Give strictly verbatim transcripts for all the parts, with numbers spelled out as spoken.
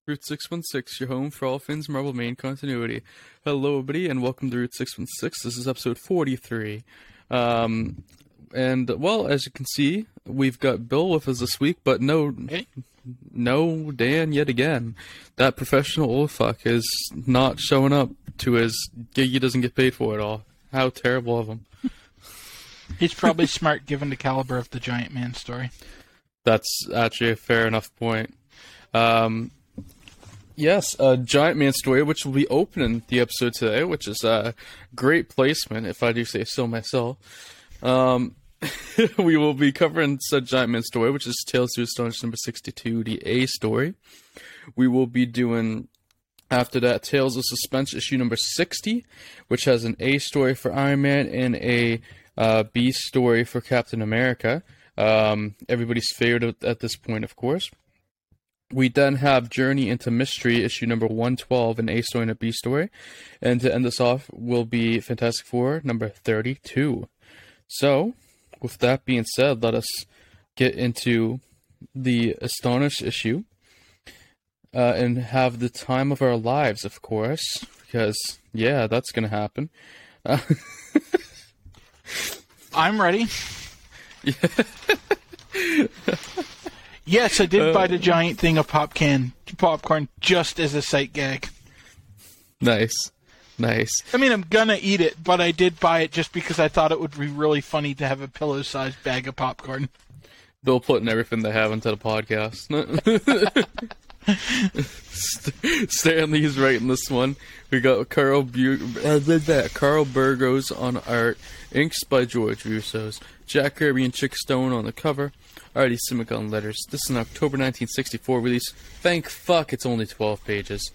Route six one six, your home for all things Marvel main continuity. Hello, everybody, and welcome to Route six one six. This is episode forty-three. Um, and, well, as you can see, we've got Bill with us this week, but no, Hey. no Dan yet again. That professional old fuck is not showing up to his gig he doesn't get paid for at all. How terrible of him. He's probably smart given the caliber of the Giant Man story. That's actually a fair enough point. Um... Yes, a Giant Man story, which will be opening the episode today, which is a great placement, if I do say so myself. Um, we will be covering said Giant Man story, which is Tales to Astonish number sixty-two, the A story. We will be doing, after that, Tales of Suspense issue number sixty, which has an A story for Iron Man and a uh, B story for Captain America. Um, everybody's favorite at, at this point, of course. We then have Journey into Mystery, issue number one twelve, an A story and a B story. And to end this off will be Fantastic Four, number thirty-two. So, with that being said, let us get into the Astonish issue. Uh, and have the time of our lives, of course. Because, yeah, that's going to happen. Uh, I'm ready. Yes, I did Uh, buy the giant thing of pop can, popcorn just as a sight gag. nice. Nice. I mean, I'm gonna eat it, but I did buy it just because I thought it would be really funny to have a pillow-sized bag of popcorn. Bill putting everything they have into the podcast. St- Stanley's writing this one. We got Carl Bu- uh, that Carl Burgos on art, inks by George Russo's, Jack Kirby and Chick Stone on the cover, Artie Simic on letters. This is an October nineteen sixty-four release. Thank fuck it's only twelve pages.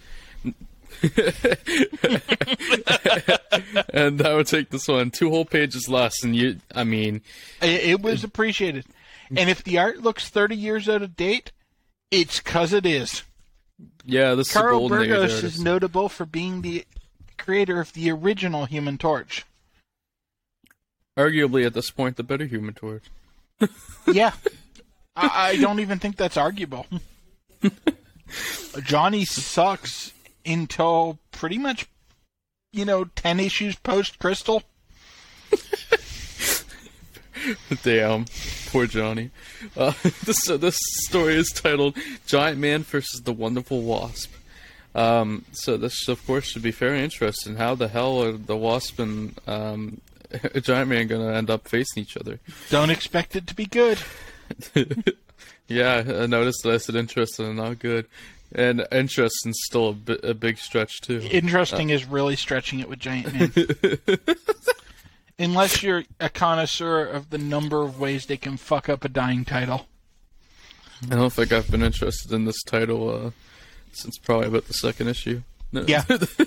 And that would take this one two whole pages less, and you, I mean, It, it was appreciated. And if the art looks thirty years out of date, it's 'cause it is. yeah, this Carl is a golden age Burgos artist. is notable for being the creator of the original Human Torch. Arguably, at this point, the better Human Torch. Yeah. I, I don't even think that's arguable. Johnny sucks until pretty much, you know, ten issues post Crystal. Damn, poor Johnny. Uh, this uh, this story is titled "Giant Man versus the Wonderful Wasp." Um, so this, of course, should be very interesting. How the hell are the Wasp and um, Giant Man going to end up facing each other? Don't expect it to be good. Yeah, I noticed that I said interesting and not good. And interesting's still a, bi- a big stretch, too. Interesting is really stretching it with Giant Man. Unless you're a connoisseur of the number of ways they can fuck up a dying title. I don't think I've been interested in this title uh, since probably about the second issue. No. Yeah.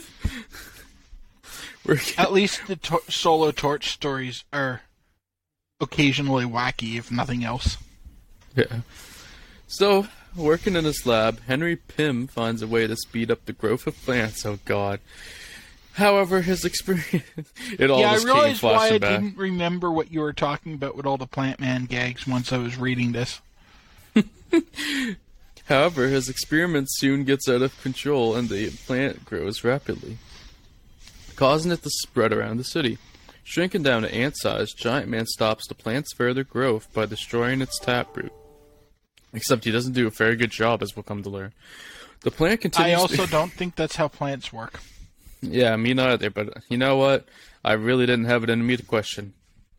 We're At least the to- solo Torch stories are occasionally wacky, if nothing else. Yeah. So, working in his lab, Henry Pym finds a way to speed up the growth of plants. Oh, God. However, his experience... it all Yeah, I just came realized why I flashing back. didn't remember what you were talking about with all the Plant Man gags once I was reading this. However, his experiment soon gets out of control and the plant grows rapidly, causing it to spread around the city. Shrinking down to ant size, Giant Man stops the plant's further growth by destroying its taproot. Except he doesn't do a very good job, as we'll come to learn. The plant continues... I also don't think that's how plants work. Yeah, me neither, but you know what? I really didn't have it in me to question.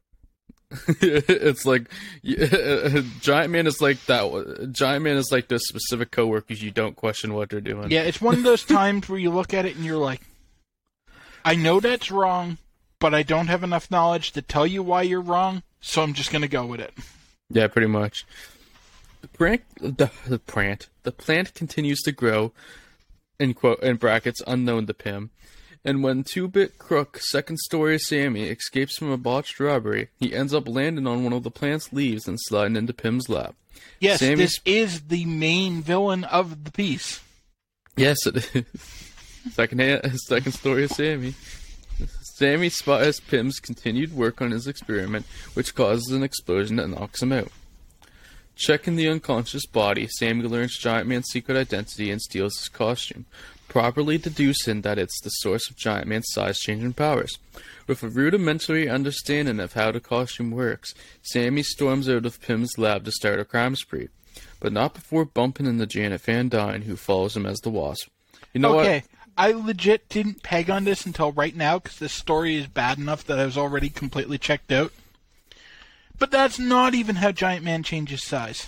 It's like... Giant Man is like that... Giant Man is like those specific coworkers you don't question what they're doing. Yeah, it's one of those times where you look at it and you're like, I know that's wrong, but I don't have enough knowledge to tell you why you're wrong, so I'm just going to go with it. Yeah, pretty much. The plant, the, the plant, the plant continues to grow, in quote in brackets, unknown to Pym. And when two-bit crook second story Sammy escapes from a botched robbery, he ends up landing on one of the plant's leaves and sliding into Pym's lap. Yes, Sammy's- this is the main villain of the piece. Yes, it is. Second, hand, second story of Sammy. Sammy spies Pym's continued work on his experiment, which causes an explosion that knocks him out. Checking the unconscious body, Sammy learns Giant Man's secret identity and steals his costume, properly deducing that it's the source of Giant Man's size-changing powers. With a rudimentary understanding of how the costume works, Sammy storms out of Pym's lab to start a crime spree, but not before bumping into Janet Van Dyne, who follows him as the Wasp. You know okay, what? I legit didn't peg on this until right now because this story is bad enough that I was already completely checked out. But that's not even how Giant Man changes size.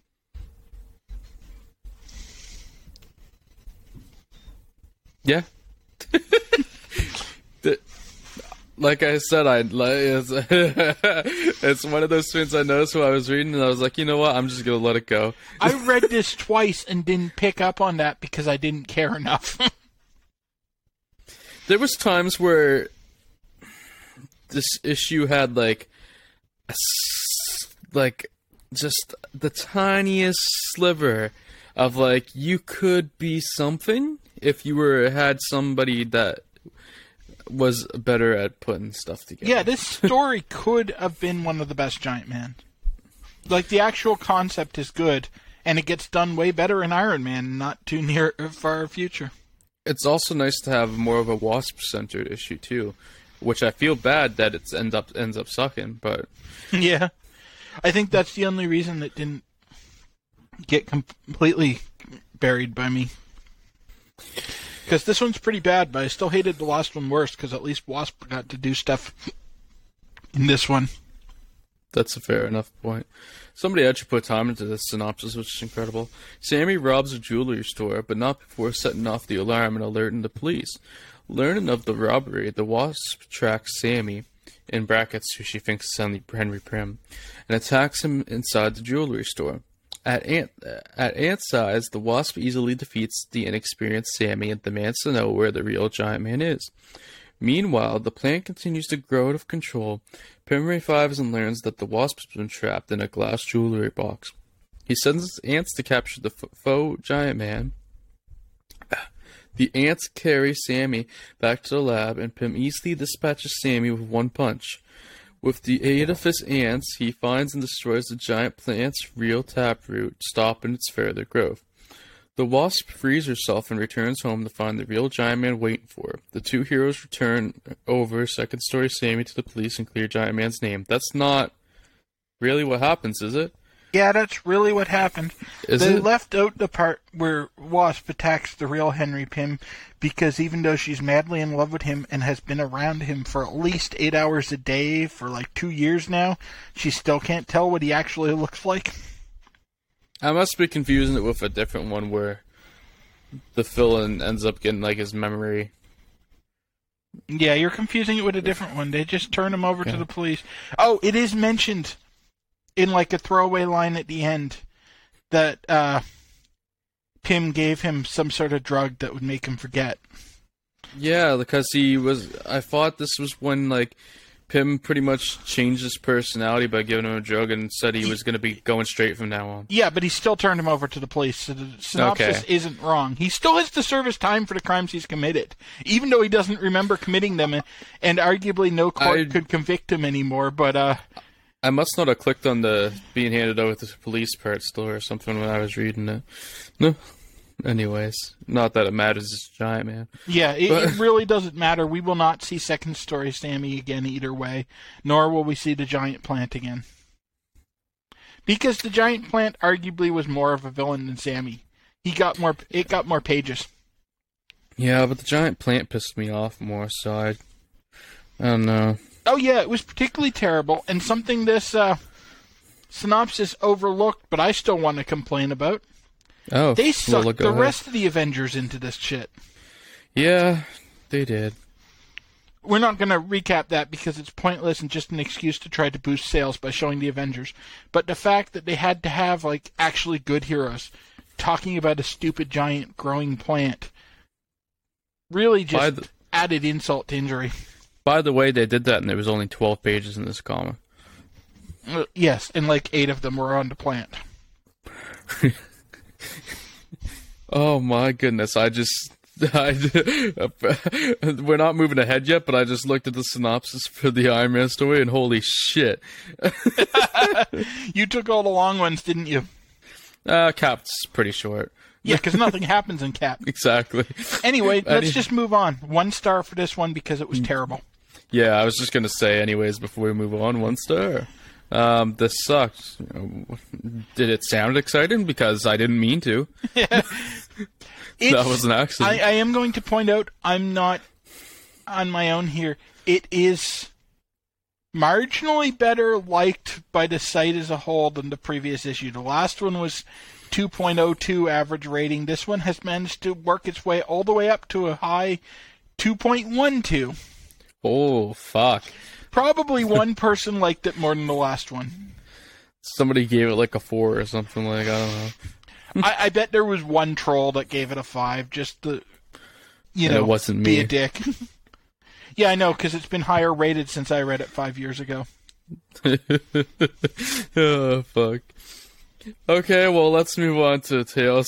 Yeah. The, like I said, I like it's, it's one of those things I noticed when I was reading, and I was like, you know what? I'm just gonna let it go. I read this twice and didn't pick up on that because I didn't care enough. There was times where this issue had like, a, like just the tiniest sliver of like you could be something if you were had somebody that was better at putting stuff together. Yeah, this story could have been one of the best Giant Man. Like the actual concept is good, and it gets done way better in Iron Man, not too near far future. It's also nice to have more of a Wasp-centered issue too, which I feel bad that it end up ends up sucking. But yeah, I think that's the only reason it didn't get completely buried by me. Because this one's pretty bad, but I still hated the last one worse because at least Wasp got to do stuff in this one. That's a fair enough point. Somebody actually put time into this synopsis, which is incredible. Sammy robs a jewelry store, but not before setting off the alarm and alerting the police. Learning of the robbery, the Wasp tracks Sammy, in brackets who she thinks is Henry Pym, and attacks him inside the jewelry store. At ant, at ant size, the Wasp easily defeats the inexperienced Sammy and demands to know where the real Giant Man is. Meanwhile, the plant continues to grow out of control. Pym revives and learns that the Wasp has been trapped in a glass jewelry box. He sends ants to capture the f- faux Giant Man. The ants carry Sammy back to the lab, and Pym easily dispatches Sammy with one punch. With the aid of his ants, he finds and destroys the giant plant's real taproot, stopping its further growth. The Wasp frees herself and returns home to find the real Giant Man waiting for her. The two heroes return over second story Sammy to the police and clear Giant Man's name. That's not really what happens, is it? Yeah, that's really what happened. Is they it? left out the part where Wasp attacks the real Henry Pym because even though she's madly in love with him and has been around him for at least eight hours a day for like two years now, she still can't tell what he actually looks like. I must be confusing it with a different one where the villain ends up getting like his memory. Yeah, you're confusing it with a different one. They just turn him over Okay. to the police. Oh, it is mentioned in like a throwaway line at the end that uh, Pym gave him some sort of drug that would make him forget. Yeah, because he was. I thought this was when like Pym pretty much changed his personality by giving him a drug and said he was going to be going straight from now on. Yeah, but he still turned him over to the police, so the synopsis Okay. isn't wrong. He still has to serve his time for the crimes he's committed, even though he doesn't remember committing them, and, and arguably no court I- could convict him anymore. But uh, I must not have clicked on the being handed over to the police part still or something when I was reading it. No. Anyways, not that it matters, it's Giant Man. yeah, it, But- it really doesn't matter. We will not see Second Story Sammy again either way, nor will we see the Giant Plant again. Because the Giant Plant arguably was more of a villain than Sammy. He got more. It got more pages. Yeah, but the giant plant pissed me off more, so I, I don't know. Oh yeah, it was particularly terrible, and something this uh, synopsis overlooked, but I still want to complain about. Oh, They well, sucked look, go the ahead. rest of the Avengers into this shit. Yeah, they did. We're not going to recap that because it's pointless and just an excuse to try to boost sales by showing the Avengers. But the fact that they had to have like actually good heroes talking about a stupid giant growing plant really By just the- added insult to injury. By the way, they did that, and there was only twelve pages in this comic. Uh, yes, and like eight of them were on the plant. Oh my goodness! I just I, we're not moving ahead yet, but I just looked at the synopsis for the Iron Man story, and holy shit. You took all the long ones, didn't you? Uh, Cap's pretty short. Yeah, because nothing happens in Cap. Exactly. Anyway, let's Any- just move on. One star for this one because it was terrible. Yeah, I was just going to say anyways before we move on, one star. Um, this sucked. You know, did it sound exciting? Because I didn't mean to. It's, That was an accident. I, I am going to point out, I'm not on my own here. It is marginally better liked by the site as a whole than the previous issue. The last one was two point oh two average rating. This one has managed to work its way all the way up to a high two point one two. Oh, fuck. Probably one person liked it more than the last one. Somebody gave it like a four or something, like, I don't know. I, I bet there was one troll that gave it a five, just to, you And know, it wasn't be me. a dick. Yeah, I know, because it's been higher rated since I read it five years ago. Oh, fuck. Okay, well, let's move on to Tales.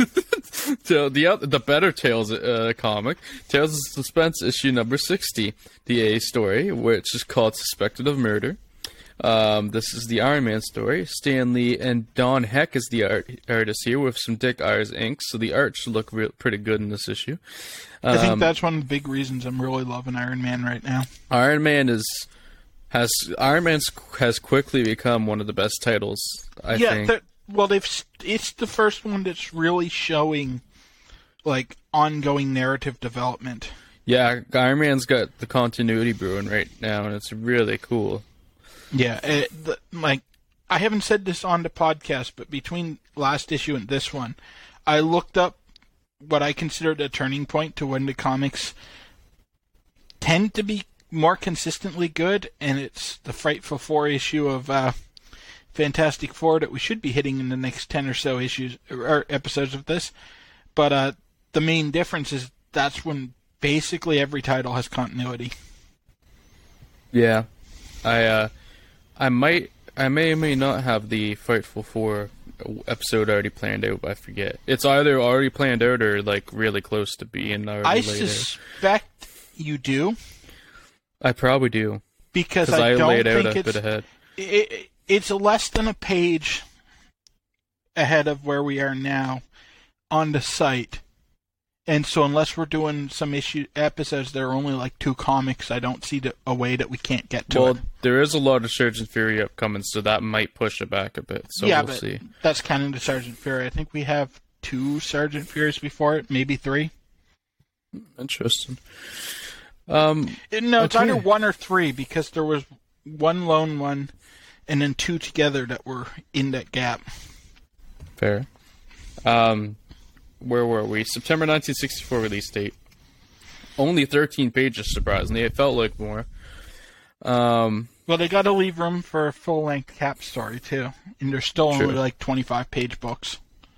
to the oth- the better Tales uh, comic, Tales of Suspense issue number sixty, the A story, which is called Suspected of Murder. Um, this is the Iron Man story. Stan Lee and Don Heck is the art- artist here with some Dick Ayers ink, so the art should look re- pretty good in this issue. Um, I think that's one of the big reasons I'm really loving Iron Man right now. Iron Man is has Iron Man has quickly become one of the best titles. I yeah, think. the- well, they've it's the first one that's really showing like ongoing narrative development. Yeah, Iron Man's got the continuity brewing right now, and it's really cool. Yeah, it, the, like I haven't said this on the podcast, but between last issue and this one, I looked up what I considered a turning point to when the comics tend to be more consistently good, and it's the Frightful Four issue of uh, Fantastic Four that we should be hitting in the next ten or so issues or episodes of this. But uh, the main difference is that's when basically every title has continuity. Yeah, I uh, I might, I may or may not have the Frightful Four episode already planned out. But I forget. It's either already planned out or like really close to being already I laid suspect you do. out. I probably do Because because I, I, don't laid out think a it's bit ahead. it, it's less than a page ahead of where we are now on the site, and so unless we're doing some issue episodes that are only like two comics, I don't see the, a way that we can't get to Well, it. there is a lot of Surgeon Fury upcoming, so that might push it back a bit. So yeah, we'll but see. that's canon to Sergeant Fury. I think we have two Sergeant Furies before it, maybe three. Interesting. Um, No, it's Okay. either one or three because there was one lone one, and then two together that were in that gap. fair. Um, where were we? September nineteen sixty-four release date. Only thirteen pages, surprisingly. It felt like more. Um, Well, they got to leave room for a full-length Cap story too, and they're still True. only like twenty-five page books.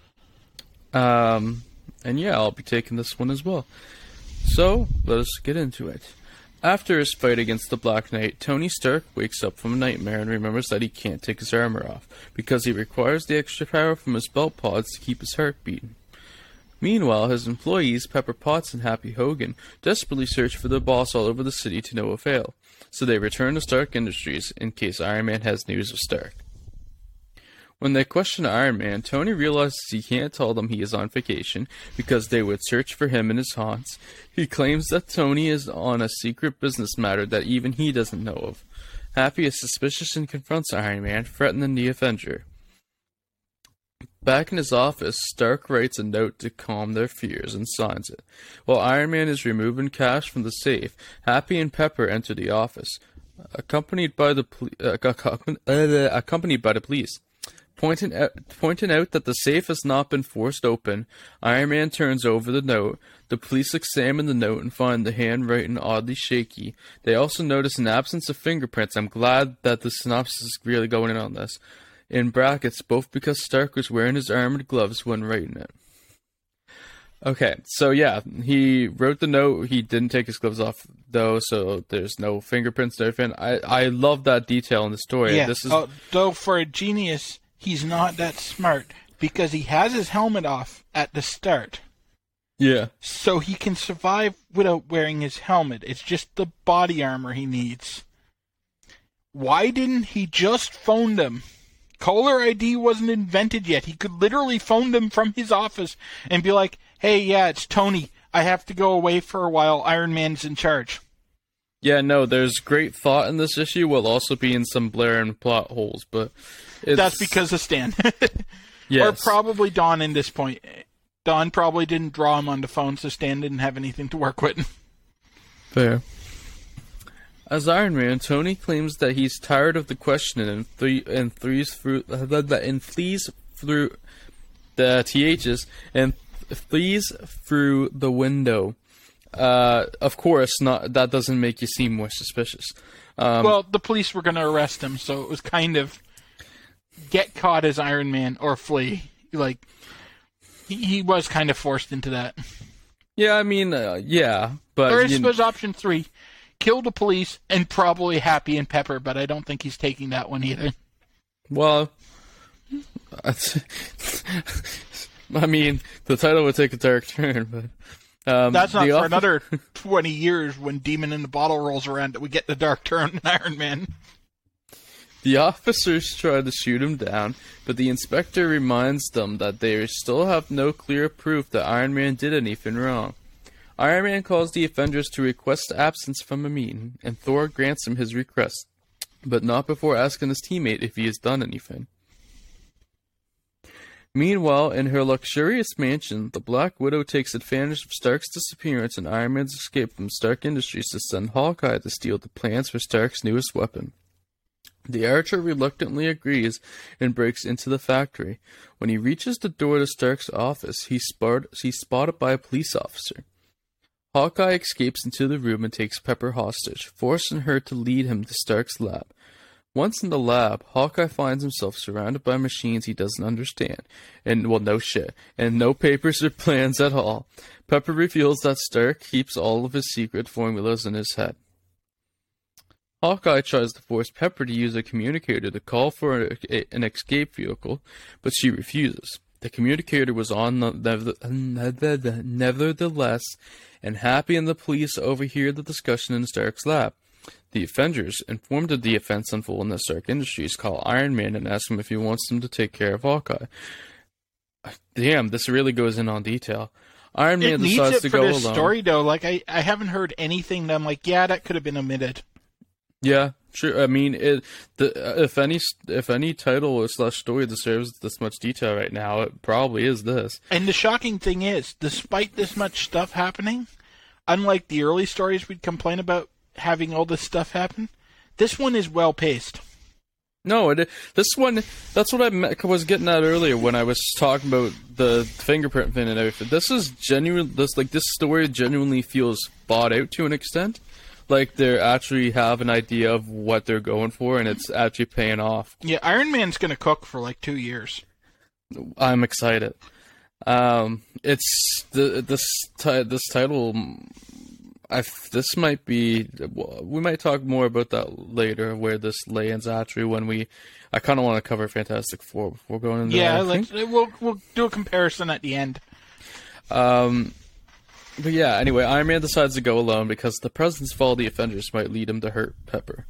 um, and yeah, I'll be taking this one as well. So, let us get into it. After his fight against the Black Knight, Tony Stark wakes up from a nightmare and remembers that he can't take his armor off, because he requires the extra power from his belt pods to keep his heart beating. Meanwhile, his employees, Pepper Potts and Happy Hogan, desperately search for the boss all over the city to no avail, so they return to Stark Industries in case Iron Man has news of Stark. When they question Iron Man, Tony realizes he can't tell them he is on vacation because they would search for him in his haunts. He claims that Tony is on a secret business matter that even he doesn't know of. Happy is suspicious and confronts Iron Man, threatening the Avenger. Back in his office, Stark writes a note to calm their fears and signs it. While Iron Man is removing cash from the safe, Happy and Pepper enter the office, accompanied by the poli- uh, uh, accompanied by the police. Pointing out, pointing out that the safe has not been forced open, Iron Man turns over the note. The police examine the note and find the handwriting oddly shaky. They also notice an absence of fingerprints. I'm glad that the synopsis is really going in on this. In brackets, both because Stark was wearing his armored gloves when writing it. Okay, so yeah, he wrote the note. He didn't take his gloves off, though, so there's no fingerprints or anything. I, I love that detail in the story. Yeah, This is uh, though for a genius, he's not that smart because he has his helmet off at the start, Yeah. So he can survive without wearing his helmet. It's just the body armor he needs. Why didn't he just phone them? Caller I D wasn't invented yet. He could literally phone them from his office and be like, hey, yeah, it's Tony. I have to go away for a while. Iron Man's in charge. Yeah, no, there's great thought in this issue while also being some blaring plot holes, but it's... That's because of Stan. Yes. Or probably Don in this point. Don probably didn't draw him on the phone, so Stan didn't have anything to work with. Fair. As Iron Man, Tony claims that he's tired of the questioning and, th- and flees through and flees through the ths and flees through the window. Uh, of course, not. That doesn't make you seem more suspicious. Um, well, the police were going to arrest him, so it was kind of get caught as Iron Man or flee. Like he, he was kind of forced into that. Yeah, I mean, uh, yeah, but or I you suppose option three: kill the police and probably Happy and Pepper. But I don't think he's taking that one either. Well, I mean, the title would take a dark turn, but. Um, That's not for off- another twenty years when Demon in the Bottle rolls around that we get the dark turn in Iron Man. The officers try to shoot him down, but the inspector reminds them that they still have no clear proof that Iron Man did anything wrong. Iron Man calls the Avengers to request absence from a meeting, and Thor grants him his request, but not before asking his teammate if he has done anything. Meanwhile, in her luxurious mansion, the Black Widow takes advantage of Stark's disappearance and Iron Man's escape from Stark Industries to send Hawkeye to steal the plans for Stark's newest weapon. The Archer reluctantly agrees and breaks into the factory. When he reaches the door to Stark's office, he's, spot- he's spotted by a police officer. Hawkeye escapes into the room and takes Pepper hostage, forcing her to lead him to Stark's lab. Once in the lab, Hawkeye finds himself surrounded by machines he doesn't understand, and, well, no shit, and no papers or plans at all. Pepper reveals that Stark keeps all of his secret formulas in his head. Hawkeye tries to force Pepper to use a communicator to call for a, a, an escape vehicle, but she refuses. The communicator was on the, never, nevertheless, and Happy and the police overhear the discussion in Stark's lab. The Avengers, informed of the events unfolding at Stark Industries, call Iron Man and ask him if he wants them to take care of Hawkeye. Damn, this really goes in on detail. Iron Man it needs decides it to for go this alone. story, though. Like I, I haven't heard anything that I'm like, yeah, that could have been omitted. Yeah, sure. I mean, it. The if any if any title or slash story deserves this much detail right now, it probably is this. And the shocking thing is, despite this much stuff happening, unlike the early stories we'd complain about having all this stuff happen, this one is well paced. No, it, this one, that's what I me- was getting at earlier when I was talking about the fingerprint thing and everything. This is genuine, this, like, this story genuinely feels thought out to an extent. Like, they actually have an idea of what they're going for, and it's actually paying off. Yeah, Iron Man's gonna cook for like two years. I'm excited. Um, it's, the this, ti- this title... I this might be we might talk more about that later, where this lands actually when we I kind of want to cover Fantastic Four before going into yeah that, let's, we'll we'll do a comparison at the end. Um, but yeah, anyway, Iron Man decides to go alone because the presence of all the Avengers might lead him to hurt Pepper.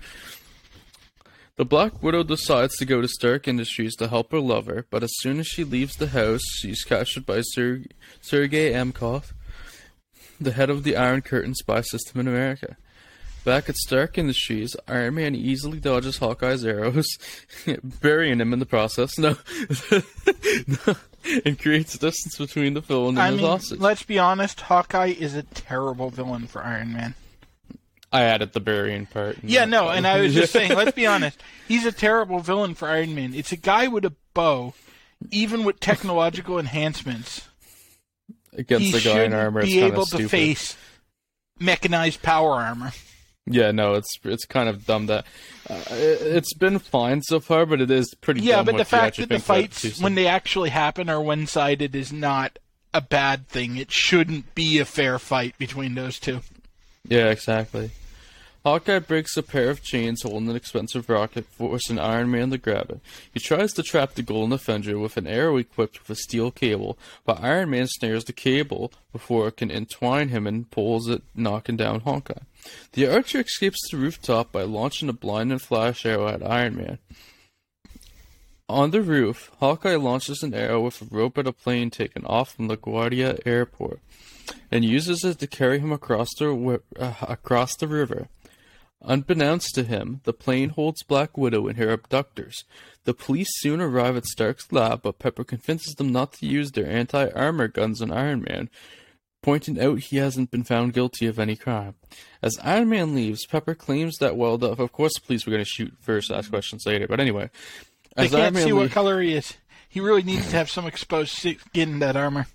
The Black Widow decides to go to Stark Industries to help her lover, but as soon as she leaves the house, she's captured by Ser- Sergei Amkov, the head of the Iron Curtain spy system in America. Back at Stark Industries, Iron Man easily dodges Hawkeye's arrows, burying him in the process, no, no, and creates distance between the villain and I his mean, hostage. let's be honest, Hawkeye is a terrible villain for Iron Man. I added the burying part. Yeah, no, and I was just saying, let's be honest, he's a terrible villain for Iron Man. It's a guy with a bow, even with technological enhancements. Against he the guy in armor, it's be kind able of stupid. to face mechanized power armor. Yeah, no, it's it's kind of dumb that uh, it, it's been fine so far, but it is pretty. Yeah, dumb but the once you fact actually that the think about it fights, too soon. when they actually happen, are one-sided is not a bad thing. It shouldn't be a fair fight between those two. Yeah, exactly. Hawkeye breaks a pair of chains holding an expensive rocket, forcing Iron Man to grab it. He tries to trap the Golden Avenger with an arrow equipped with a steel cable, but Iron Man snares the cable before it can entwine him and pulls it, knocking down Hawkeye. The Archer escapes the rooftop by launching a blinding flash arrow at Iron Man. On the roof, Hawkeye launches an arrow with a rope at a plane taken off from LaGuardia Airport, and uses it to carry him across the uh, across the river. Unbeknownst to him, the plane holds Black Widow and her abductors. The police soon arrive at Stark's lab, but Pepper convinces them not to use their anti-armor guns on Iron Man, pointing out he hasn't been found guilty of any crime. As Iron Man leaves, Pepper claims that, well, the, of course the police were going to shoot first, ask questions later, but anyway. They can't see what color he is. He really needs to have some exposed skin in that armor.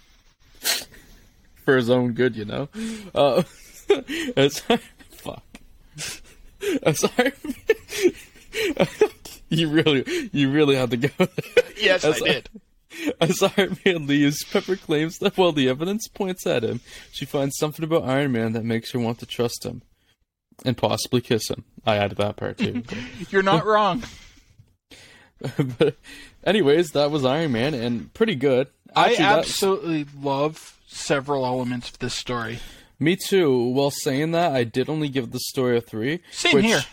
For his own good, you know? Uh, as, fuck. As Iron Man... you really, you really had to go there. Yes, as I did. As Iron Man leaves, Pepper claims that while the evidence points at him, she finds something about Iron Man that makes her want to trust him. And possibly kiss him. I added that part, too. You're not wrong. But anyways, that was Iron Man, and pretty good. Actually, I absolutely that's... love several elements of this story. Me too. While saying that, I did only give the story a three. Same which here.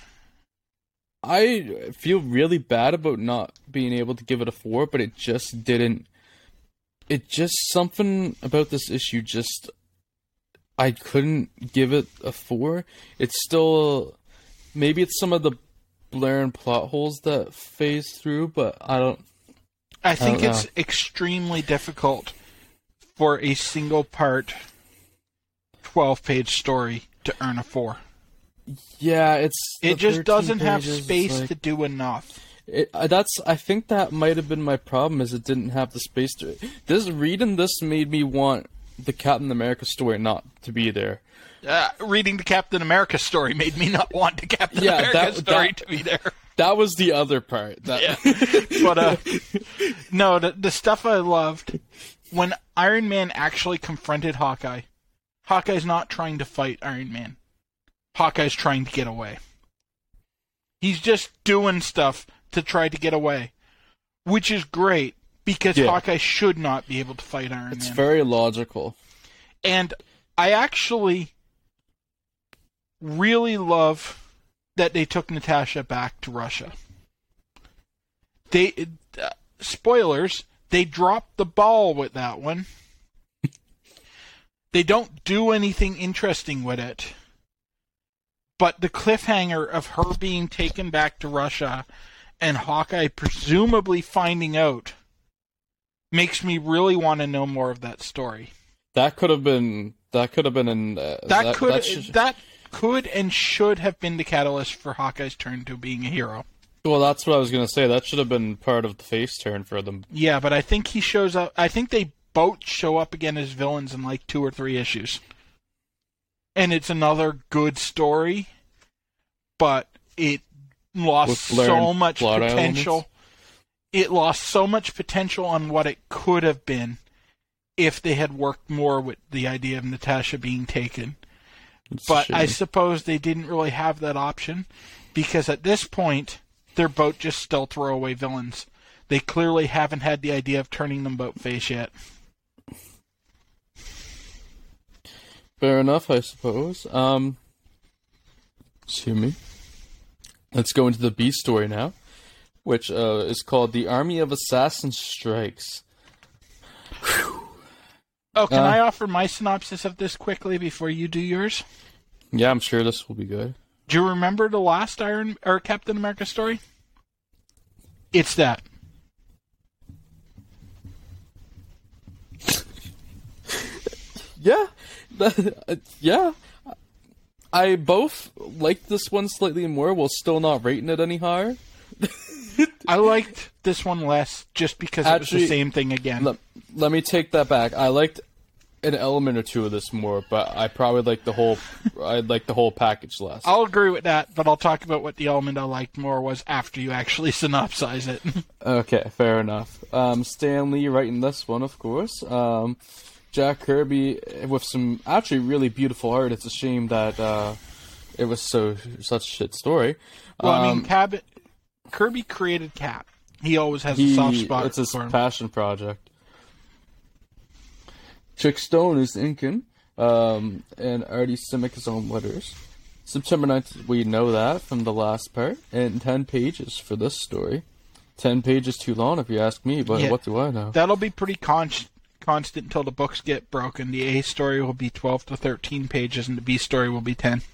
I feel really bad about not being able to give it a four, but it just didn't... It just... Something about this issue just... I couldn't give it a four. It's still... Maybe it's some of the blaring plot holes that phase through, but I don't... I think I don't it's know. extremely difficult for a single part twelve-page story to earn a four. Yeah, it's... It just doesn't have pages, space like, to do enough. It, uh, that's. I think that might have been my problem, is it didn't have the space to... This, reading this made me want the Captain America story not to be there. Uh, reading the Captain America story made me not want the Captain yeah, America that, story that, to be there. That was the other part. That... Yeah. But, uh, no, the, the stuff I loved, when Iron Man actually confronted Hawkeye, Hawkeye's not trying to fight Iron Man. Hawkeye's trying to get away. He's just doing stuff to try to get away, which is great, because yeah. Hawkeye should not be able to fight Iron it's Man. It's very logical. And I actually really love that they took Natasha back to Russia. They, uh, spoilers, they dropped the ball with that one. They don't do anything interesting with it. But the cliffhanger of her being taken back to Russia and Hawkeye presumably finding out makes me really want to know more of that story. That could have been... That could have been an... Uh, that, that could... That, should... that could and should have been the catalyst for Hawkeye's turn to being a hero. Well, that's what I was going to say. That should have been part of the face turn for them. Yeah, but I think he shows up... I think they both show up again as villains in like two or three issues. And it's another good story, but it lost so much potential. Elements. It lost so much potential on what it could have been if they had worked more with the idea of Natasha being taken. It's but I suppose they didn't really have that option, because at this point, they're both just still throwaway villains. They clearly haven't had the idea of turning them both face yet. Fair enough, I suppose. Um, excuse me. Let's go into the B story now, which uh, is called The Army of Assassins Strikes. Whew. Oh, can uh, I offer my synopsis of this quickly before you do yours? Yeah, I'm sure this will be good. Do you remember the last Iron or Captain America story? It's that. yeah, uh, yeah. I both liked this one slightly more, while still not rating it any higher. I liked this one less, just because Actually, it was the same thing again. Let, let me take that back. I liked an element or two of this more, but I probably like the whole. I like the whole package less. I'll agree with that, but I'll talk about what the element I liked more was after you actually synopsize it. Okay, fair enough. Um, Stan Lee writing this one, of course. Um, Jack Kirby with some actually really beautiful art. It's a shame that uh, it was so such a shit story. Well, um, I mean, Cab- Kirby created Cap. He always has he, a soft spot it's his for him. passion project. Chick Stone is inking, um, and Artie Simic his own letters. September ninth, we know that from the last part, and ten pages for this story. ten pages too long if you ask me, but Yeah. what do I know? That'll be pretty con- constant until the books get broken. The A story will be twelve to thirteen pages, and the B story will be ten.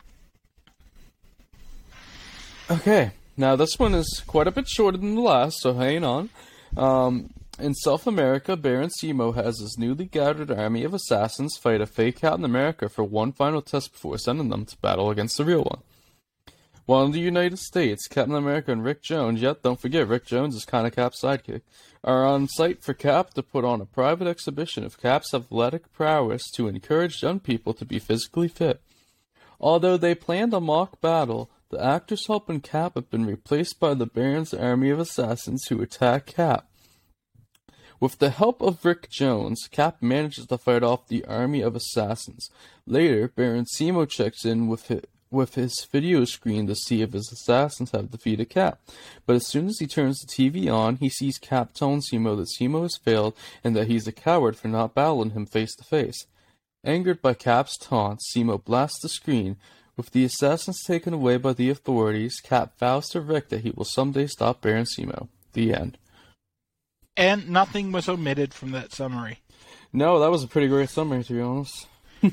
Okay, now this one is quite a bit shorter than the last, so hang on. Um, in South America, Baron Zemo has his newly gathered army of assassins fight a fake Captain America for one final test before sending them to battle against the real one. While in the United States, Captain America and Rick Jones, yet don't forget Rick Jones is kind of Cap's sidekick, are on site for Cap to put on a private exhibition of Cap's athletic prowess to encourage young people to be physically fit. Although they planned a mock battle, the actors helping Cap have been replaced by the Baron's army of assassins who attack Cap. With the help of Rick Jones, Cap manages to fight off the army of assassins. Later, Baron Zemo checks in with his, with his video screen to see if his assassins have defeated Cap. But as soon as he turns the T V on, he sees Cap telling Zemo that Zemo has failed and that he's a coward for not battling him face to face. Angered by Cap's taunts, Zemo blasts the screen. With the assassins taken away by the authorities, Cap vows to Rick that he will someday stop Baron Zemo. The end. And nothing was omitted from that summary. No, that was a pretty great summary, to be honest.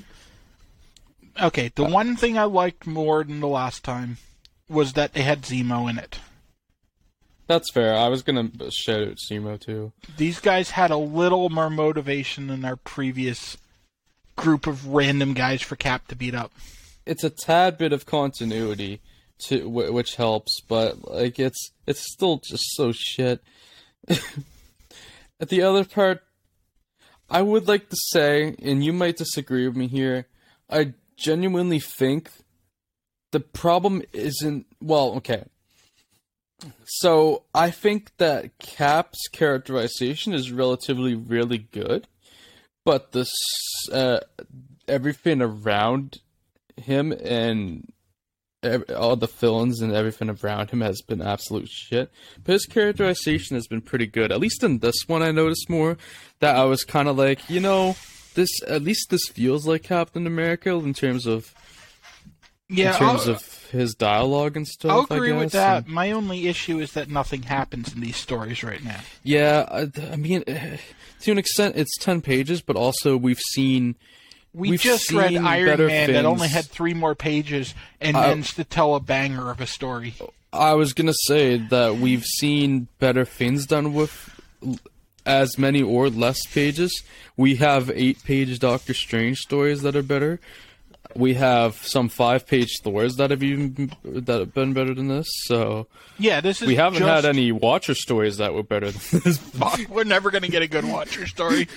Okay, the uh, one thing I liked more than the last time was that they had Zemo in it. That's fair. I was going to shout out Zemo, too. These guys had a little more motivation than our previous group of random guys for Cap to beat up. It's a tad bit of continuity, to w- which helps, but like it's it's still just so shit. At the other part, I would like to say, and you might disagree with me here, I genuinely think the problem isn't... Well, okay. So, I think that Cap's characterization is relatively really good, but this uh, everything around him and every, all the villains and everything around him has been absolute shit. But his characterization has been pretty good. At least in this one, I noticed more that I was kind of like, you know, this at least this feels like Captain America in terms of yeah, in terms I'll, of his dialogue and stuff. I'll agree I guess. with that. And, my only issue is that nothing happens in these stories right now. Yeah, I, I mean, to an extent, it's ten pages, but also we've seen. We We've just read Iron Man things. that only had three more pages and uh, managed to tell a banger of a story. I was gonna say that we've seen better things done with as many or less pages. We have eight-page Doctor Strange stories that are better. We have some five-page Thors that have even that have been better than this. So yeah, this is we haven't just... had any Watcher stories that were better than this. Fuck, we're never gonna get a good Watcher story.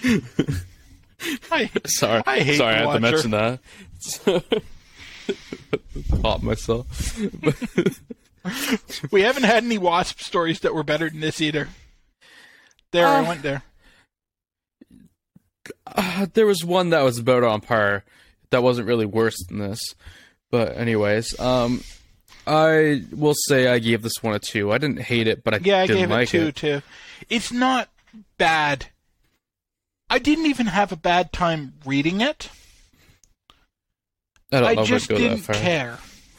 I, sorry, I hate sorry, I had Watcher. to mention that. Pop myself. We haven't had any Wasp stories that were better than this either. There, uh, I went there. Uh, there was one that was about on par. That wasn't really worse than this. But anyways, um, I will say I gave this one a two. I didn't hate it, but I yeah, I didn't gave like it two it. too. It's not bad. I didn't even have a bad time reading it. I, don't I know just if I'd go didn't that far. care.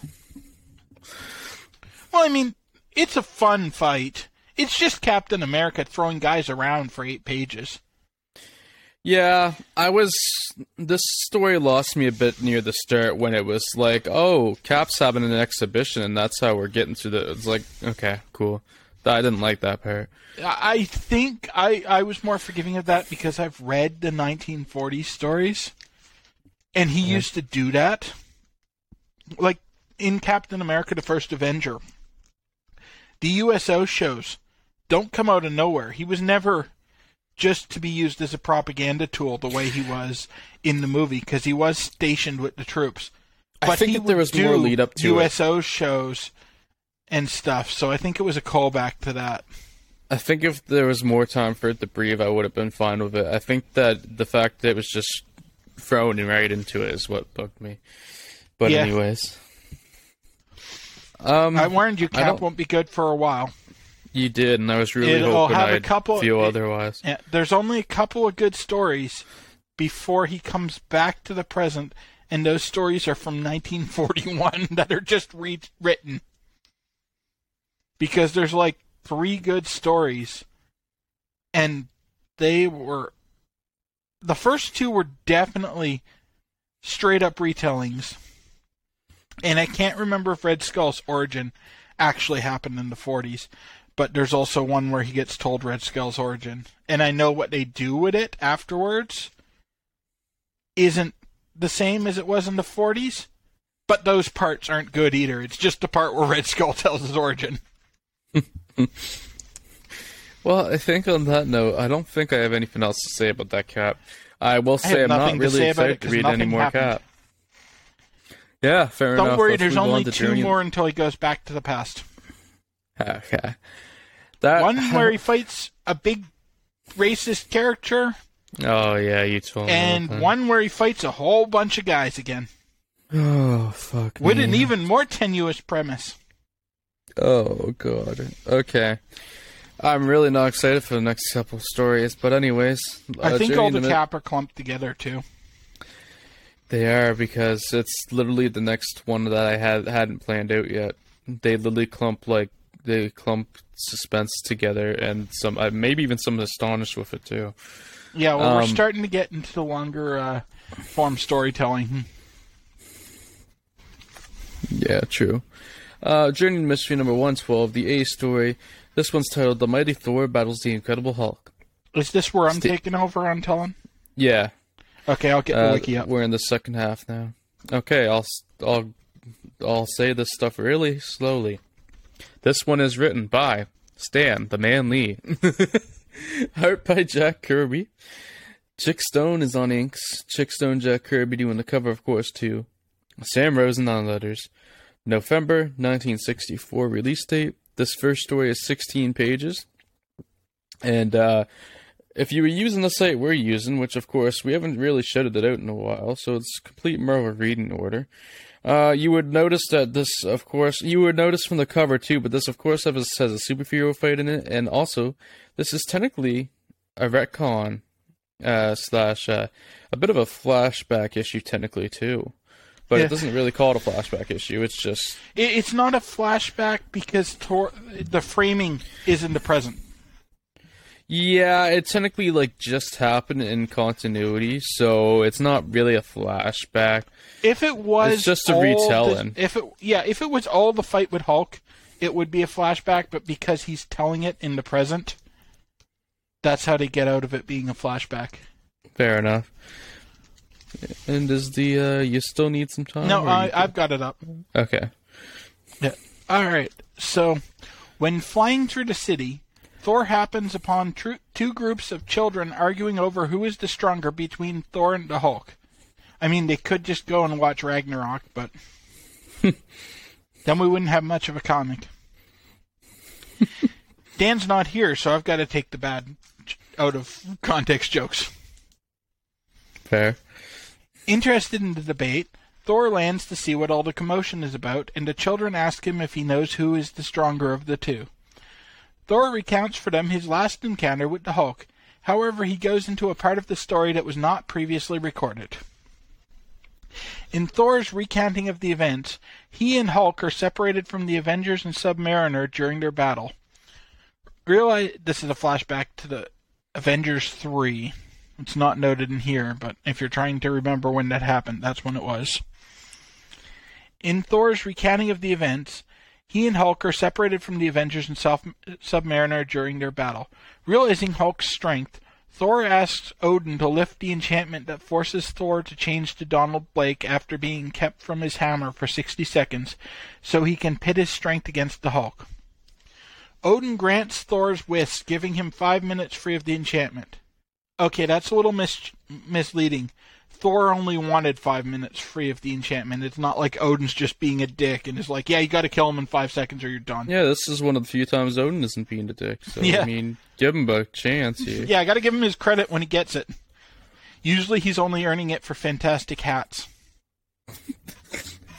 Well, I mean, it's a fun fight. It's just Captain America throwing guys around for eight pages. Yeah, I was... This story lost me a bit near the start when it was like, oh, Cap's having an exhibition and that's how we're getting to the... It's like, okay, cool. I didn't like that part. I think I, I was more forgiving of that because I've read the nineteen forties stories, and he yeah. used to do that. Like, in Captain America the First Avenger, the U S O shows don't come out of nowhere. He was never just to be used as a propaganda tool the way he was in the movie, because he was stationed with the troops. But I think he that there was do more lead up to U S O it. shows and stuff, so I think it was a callback to that. I think if there was more time for it to breathe, I would have been fine with it. I think that the fact that it was just thrown right into it is what bugged me. But Yeah. anyways. Um, I warned you, I Cap don't- won't be good for a while. You did, and I was really It'll hoping have a I'd couple- feel it- otherwise. Yeah, there's only a couple of good stories before he comes back to the present, and those stories are from nineteen forty-one that are just rewritten. Because there's like three good stories, and they were... The first two were definitely straight-up retellings. And I can't remember if Red Skull's origin actually happened in the forties, but there's also one where he gets told Red Skull's origin. And I know what they do with it afterwards isn't the same as it was in the forties, but those parts aren't good either. It's just the part where Red Skull tells his origin. Well, I think on that note, I don't think I have anything else to say about that, Cap. I will say I'm not nothing to really say about it excited to 'cause read any nothing more happened. Cap. Yeah, fair Don't enough. worry, Let's there's move on only to two Journey- more until he goes back to the past. Okay. That One where he fights a big racist character, Oh yeah, you told me. and about that. one where he fights a whole bunch of guys again. Oh fuck. With me. an even more tenuous premise. Oh god. Okay. I'm really not excited for the next couple stories, but anyways, I uh, think Journey all in the Mid- Cap are clumped together too. They are, because it's literally the next one that I had hadn't planned out yet. They literally clump like they clump suspense together, and some uh, maybe even some astonished with it too. Yeah, well, we're Um, starting to get into the longer uh, form storytelling. Yeah, true. Uh, Journey to Mystery number one twelve, the A story. This one's titled "The Mighty Thor Battles the Incredible Hulk." Is this where I'm Sti- taking over on telling? Yeah, Okay, I'll get the uh, wiki up. we're in the second half now. Okay, I'll s- I'll I'll say this stuff really slowly. This one is written by Stan the Man Lee, art by Jack Kirby. Chick Stone is on inks. Chick Stone, Jack Kirby doing the cover, of course, too. Sam Rosen on letters. November nineteen sixty-four release date. This first story is sixteen pages. And uh, if you were using the site we're using, which of course we haven't really shouted it out in a while, so it's complete more of a reading order, uh, you would notice that this, of course, you would notice from the cover too, but this of course has a, has a superhero fight in it, and also this is technically a retcon uh, slash uh, a bit of a flashback issue technically too. But Yeah. it doesn't really call it a flashback issue. It's just It, it's not a flashback because Tor, the framing is in the present. yeah, it technically like just happened in continuity, so it's not really a flashback. If it was It's just a all the- retelling. if it yeah, if it was all the fight with Hulk, it would be a flashback. But because he's telling it in the present, that's how they get out of it being a flashback. Fair enough. And is the uh you still need some time? No, or I, you- I've got it up. Okay. Yeah. All right. So, when flying through the city, Thor happens upon tru- two groups of children arguing over who is the stronger between Thor and the Hulk. I mean, they could just go and watch Ragnarok, but then we wouldn't have much of a comic. Dan's not here, so I've got to take the bad j- out of context jokes. Fair. Interested in the debate, Thor lands to see what all the commotion is about, and the children ask him if he knows who is the stronger of the two. Thor recounts for them his last encounter with the Hulk. However, he goes into a part of the story that was not previously recorded. In Thor's recounting of the events, he and Hulk are separated from the Avengers and Submariner during their battle. Realize this is a flashback to the Avengers three. It's not noted in here, but if you're trying to remember when that happened, that's when it was. In Thor's recounting of the events, he and Hulk are separated from the Avengers and Self- Submariner during their battle. Realizing Hulk's strength, Thor asks Odin to lift the enchantment that forces Thor to change to Donald Blake after being kept from his hammer for sixty seconds, so he can pit his strength against the Hulk. Odin grants Thor's wish, giving him five minutes free of the enchantment. Okay, that's a little mis- misleading. Thor only wanted five minutes free of the enchantment. It's not like Odin's just being a dick and is like, yeah, you gotta kill him in five seconds or you're done. Yeah, this is one of the few times Odin isn't being a dick. So Yeah. I mean, give him a chance here. Yeah, I gotta give him his credit when he gets it. Usually he's only earning it for fantastic hats.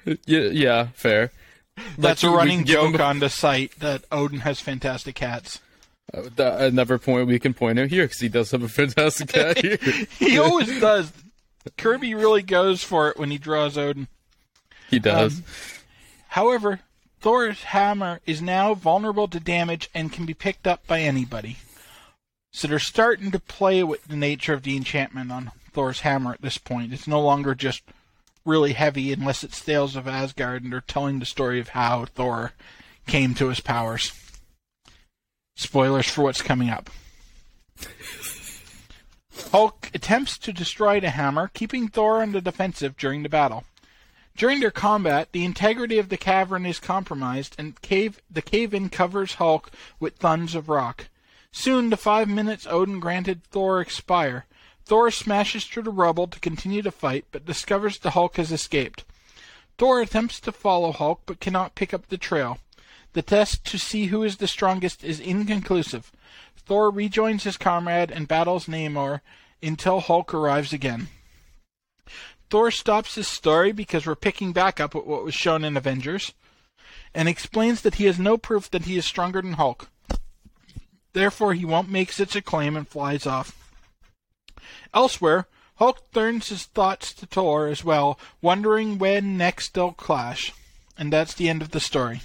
Yeah, yeah, fair. That's Like, a we running can give him joke a- on the site that Odin has fantastic cats. Uh, that- Another point we can point out here, because he does have a fantastic cat here. He always does. Kirby really goes for it when he draws Odin. He does. Um, However, Thor's hammer is now vulnerable to damage and can be picked up by anybody. So they're starting to play with the nature of the enchantment on Thor's hammer at this point. It's no longer just really heavy unless it's Tales of Asgard and they're telling the story of how Thor came to his powers. Spoilers for what's coming up. Hulk attempts to destroy the hammer, keeping Thor on the defensive during the battle. During their combat, the integrity of the cavern is compromised, and cave, the cave-in covers Hulk with tons of rock. Soon, the five minutes Odin granted Thor expire. Thor smashes through the rubble to continue the fight, but discovers the Hulk has escaped. Thor attempts to follow Hulk, but cannot pick up the trail. The test to see who is the strongest is inconclusive. Thor rejoins his comrade and battles Namor until Hulk arrives again. Thor stops his story because we're picking back up at what was shown in Avengers, and explains that he has no proof that he is stronger than Hulk. Therefore, he won't make such a claim and flies off. Elsewhere, Hulk turns his thoughts to Thor as well, wondering when next they'll clash. And that's the end of the story.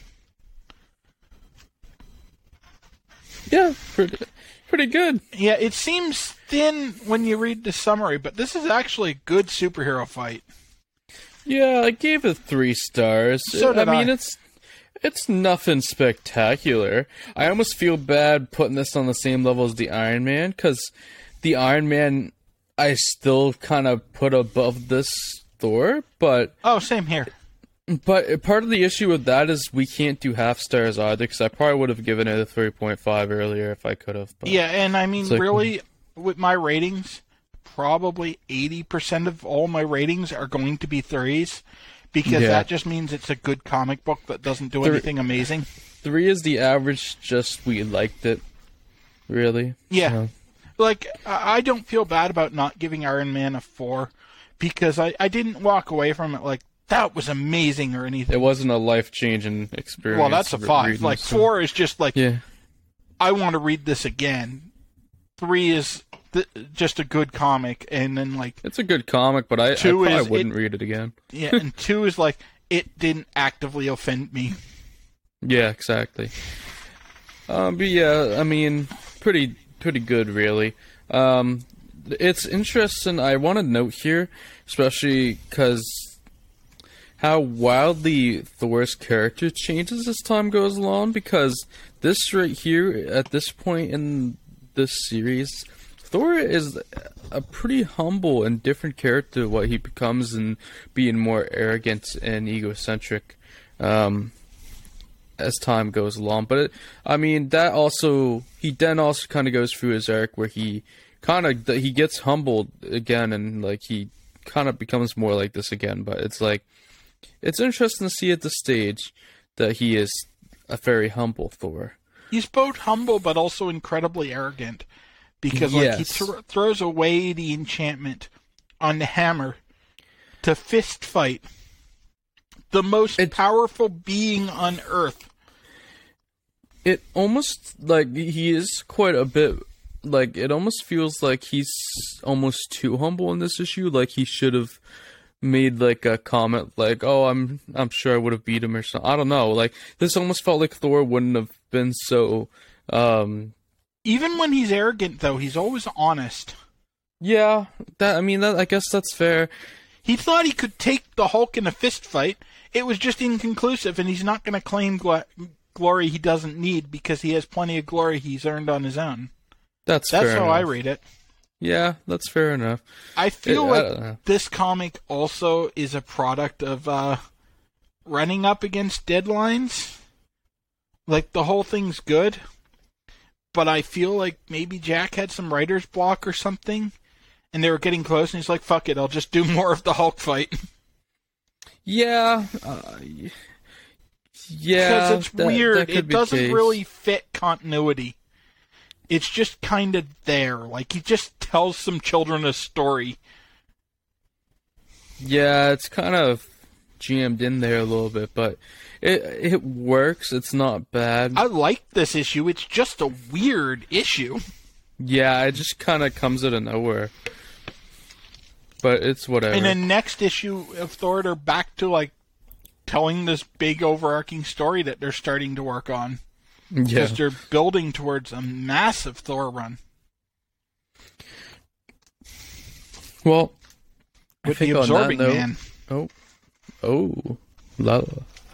Yeah, pretty, pretty good. Yeah, it seems thin when you read the summary, but this is actually a good superhero fight. Yeah, I gave it three stars. So did I mean, I. it's it's nothing spectacular. I almost feel bad putting this on the same level as the Iron Man, because the Iron Man I still kind of put above this Thor, but Oh, same here. but part of the issue with that is we can't do half stars either, because I probably would have given it a three point five earlier if I could have. But Yeah, and I mean, It's like- really, with my ratings, probably eighty percent of all my ratings are going to be threes, because Yeah. that just means it's a good comic book that doesn't do Three- anything amazing. Three is the average, just we liked it, really. Yeah. So, Like, I I don't feel bad about not giving Iron Man a four, because I, I didn't walk away from it like, that was amazing or anything. it wasn't a life-changing experience. Well, that's a re- five. reading Like, this, so- four is just like, Yeah. I want to read this again. Three is th- just a good comic, and then, like, It's a good comic, but I, I Two probably is- wouldn't it- read it again. yeah, and two is like, it didn't actively offend me. Yeah, exactly. Um, but yeah, I mean, pretty pretty good, really. Um, it's interesting. I want to note here, especially because how wildly Thor's character changes as time goes along. Because this right here, at this point in this series, Thor is a pretty humble and different character to what he becomes in being more arrogant and egocentric. Um, as time goes along, but it, I mean that also he then also kind of goes through his arc where he kind of he gets humbled again and like he kind of becomes more like this again. But it's like it's interesting to see at this stage that he is a very humble Thor. He's both humble but also incredibly arrogant, because like he Yes. th- throws away the enchantment on the hammer to fist fight the most It- powerful being on Earth. It almost like he is quite a bit like it almost feels like he's almost too humble in this issue. Like he should have made like a comment like, "Oh, I'm I'm sure I would have beat him" or something. I don't know. Like this almost felt like Thor wouldn't have been so. Um, Even when he's arrogant, though, he's always honest. yeah, that I mean that I guess that's fair. He thought he could take the Hulk in a fist fight. It was just inconclusive, and he's not going to claim gl- glory he doesn't need because he has plenty of glory he's earned on his own. That's That's fair how enough. I read it. Yeah, that's fair enough. I feel Yeah, I like don't know. this comic also is a product of uh, running up against deadlines. Like, the whole thing's good, but I feel like maybe Jack had some writer's block or something, and they were getting close, and he's like, fuck it, I'll just do more of the Hulk fight. Yeah, uh, yeah. Because it's that- weird. that could It be the doesn't case. really fit continuity. It's just kind of there. Like, he just tells some children a story. Yeah, it's kind of jammed in there a little bit, but it it works. It's not bad. I like this issue. It's just a weird issue. Yeah, it just kind of comes out of nowhere. But it's whatever. And then next issue of Thor, they're back to, like, telling this big overarching story that they're starting to work on. Yeah. Because they're building towards a massive Thor run. Well, with I think the Absorbing note, Man. Oh. Oh. La.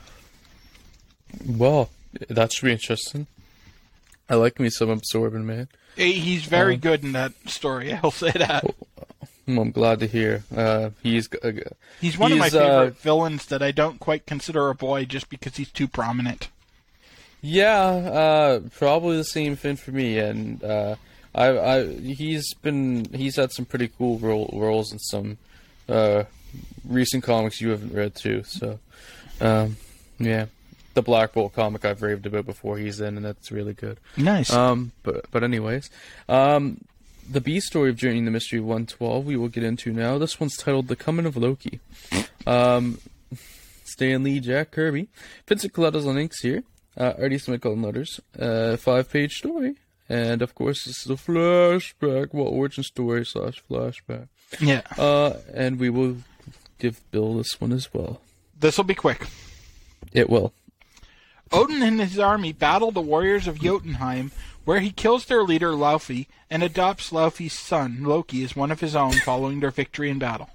Well, that should be interesting. I like me some Absorbing Man. He's very um, good in that story, I'll say that. Well, I'm glad to hear. Uh, he's uh, he's one he's, of my favorite uh, villains that I don't quite consider a boy just because he's too prominent. Yeah, uh, probably the same thing for me. And uh, I, I, he's been he's had some pretty cool role, roles in some uh, recent comics you haven't read too. So, um, yeah, the Black Bolt comic I've raved about before he's in, and that's really good. Nice. Um, but but anyways, um. The B story of Journey in the Mystery one twelve we will get into now. This one's titled The Coming of Loki. Um, Stan Lee, Jack Kirby. Vincent Coletta's on inks here. Uh, Artie Smith on letters. Uh, five-page story. And, of course, this is a flashback. Well, origin story slash flashback. Yeah. Uh, and we will give Bill this one as well. This will be quick. It will. Odin and his army battle the warriors of Jotunheim, where he kills their leader, Laufey, and adopts Laufey's son, Loki, as one of his own following their victory in battle.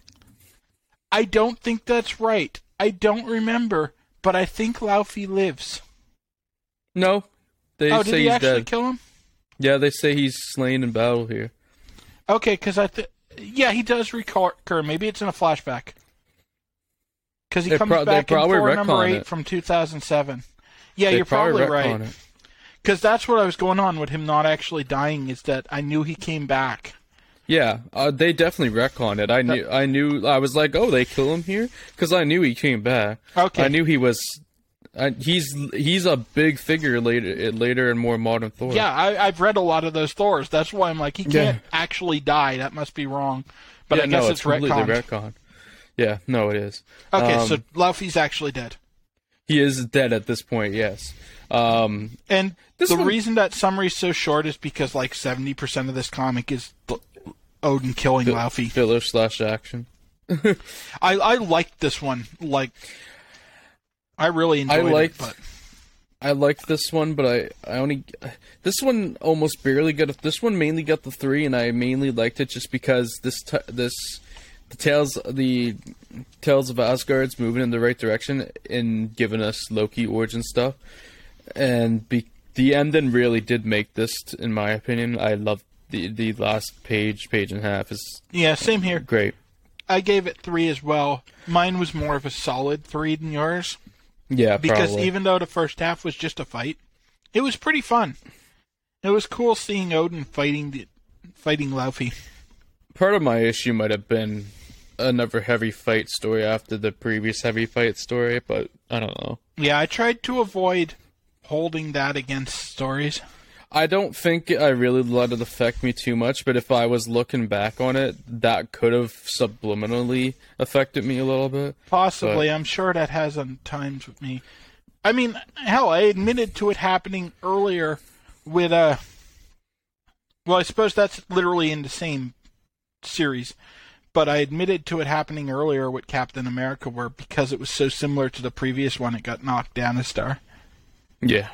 I don't think that's right. I don't remember, but I think Laufey lives. No. They oh, say did he he's actually dead. kill him? Yeah, they say he's slain in battle here. Okay, because I th- yeah, he does recur. Maybe it's in a flashback. Because he They comes pro- they back in probably Thor number retcon eight it. from two thousand seven. Yeah, They you're probably retcon right. it. Because that's what I was going on with him not actually dying, is that I knew he came back. Yeah, uh, they definitely retconned it. I knew, I knew, I was like, oh, they kill him here? Because I knew he came back. Okay. I knew he was, I, he's he's a big figure later later in more modern Thor. Yeah, I, I've read a lot of those Thors. That's why I'm like, he can't Yeah. actually die. That must be wrong. But yeah, I guess no, it's, it's completely retconned. retconned. Yeah, no, it is. Okay, Um, so Laufey's actually dead. he is dead at this point, yes. Um, And This the one- reason that summary's so short is because like seventy percent of this comic is th- Odin killing Laufey. filler slash action. I, I liked this one. Like, I really enjoyed liked- it. But I liked this one, but I, I only this one almost barely got this one mainly got the three, and I mainly liked it just because this t- this the tales the tales of Asgard's moving in the right direction and giving us Loki origin stuff, and be, the ending really did make this, in my opinion. I loved the the last page page and a half is yeah, same here. great. I gave it three as well. Mine was more of a solid three than yours. Yeah, Because probably. even though the first half was just a fight, it was pretty fun. It was cool seeing Odin fighting the, fighting Laufey. Part of my issue might have been another heavy fight story after the previous heavy fight story, but I don't know. Yeah, I tried to avoid holding that against stories. I don't think I really let it affect me too much, but if I was looking back on it, that could have subliminally affected me a little bit. Possibly, But- I'm sure that has on times with me. I mean, hell, I admitted to it happening earlier with uh well, I suppose that's literally in the same series, but I admitted to it happening earlier with Captain America, where because it was so similar to the previous one, it got knocked down a star. Yeah.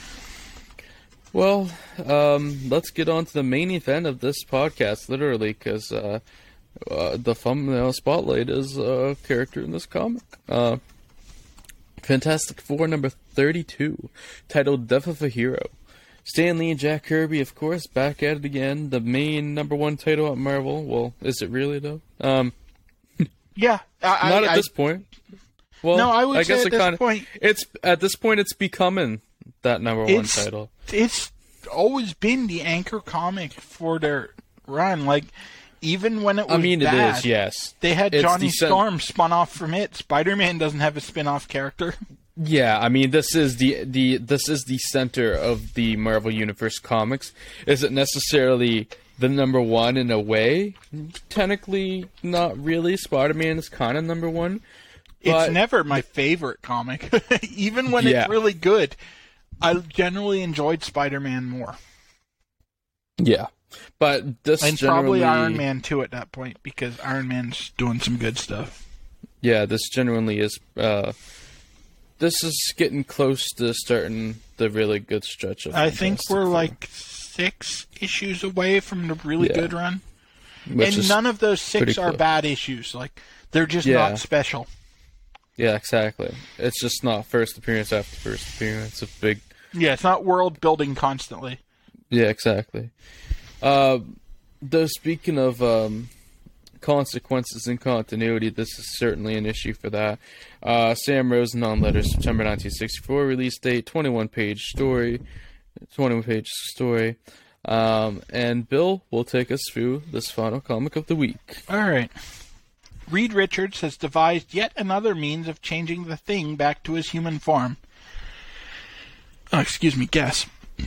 Well, um, let's get on to the main event of this podcast, literally, because uh, uh, the thumbnail spotlight is a character in this comic. Uh, Fantastic Four number thirty-two, titled Death of a Hero. Stan Lee and Jack Kirby, of course, back at it again. The main number one title at Marvel. Well, is it really, though? Um, Yeah, I, not I, at I, this point. Well, No, I would I say guess at it this kinda, point- It's at this point, it's becoming that number one It's- title. it's always been the anchor comic for their run. Like, even when it was I mean, bad, it is, yes. they had It's Johnny the cen- Storm spun off from it. Spider-Man doesn't have a spin-off character. Yeah, I mean, this is the the this is the center of the Marvel Universe comics. Is it necessarily the number one in a way? Technically, not really. Spider-Man is kind of number one, It's But never my favorite comic. Even when Yeah. it's really good, I generally enjoyed Spider-Man more. yeah, but this And generally, probably Iron Man too at that point, because Iron Man's doing some good stuff. yeah, this genuinely is. Uh, this is getting close to starting the really good stretch of. I think Fantastic we're Four, like six issues away from the really Yeah. good run. which And is none of those six pretty are cool. bad issues. Like, they're just Yeah. not special. yeah, exactly. It's just not first appearance after first appearance. It's a big. Yeah, it's not world building constantly. Yeah, exactly. Uh, though speaking of um, consequences and continuity, this is certainly an issue for that. Uh, Sam Rosenthal letters, September nineteen sixty-four, release date, twenty-one page story, twenty-one page story. Um, and Bill will take us through this final comic of the week. All right. Reed Richards has devised yet another means of changing the Thing back to his human form. Oh, excuse me, guess.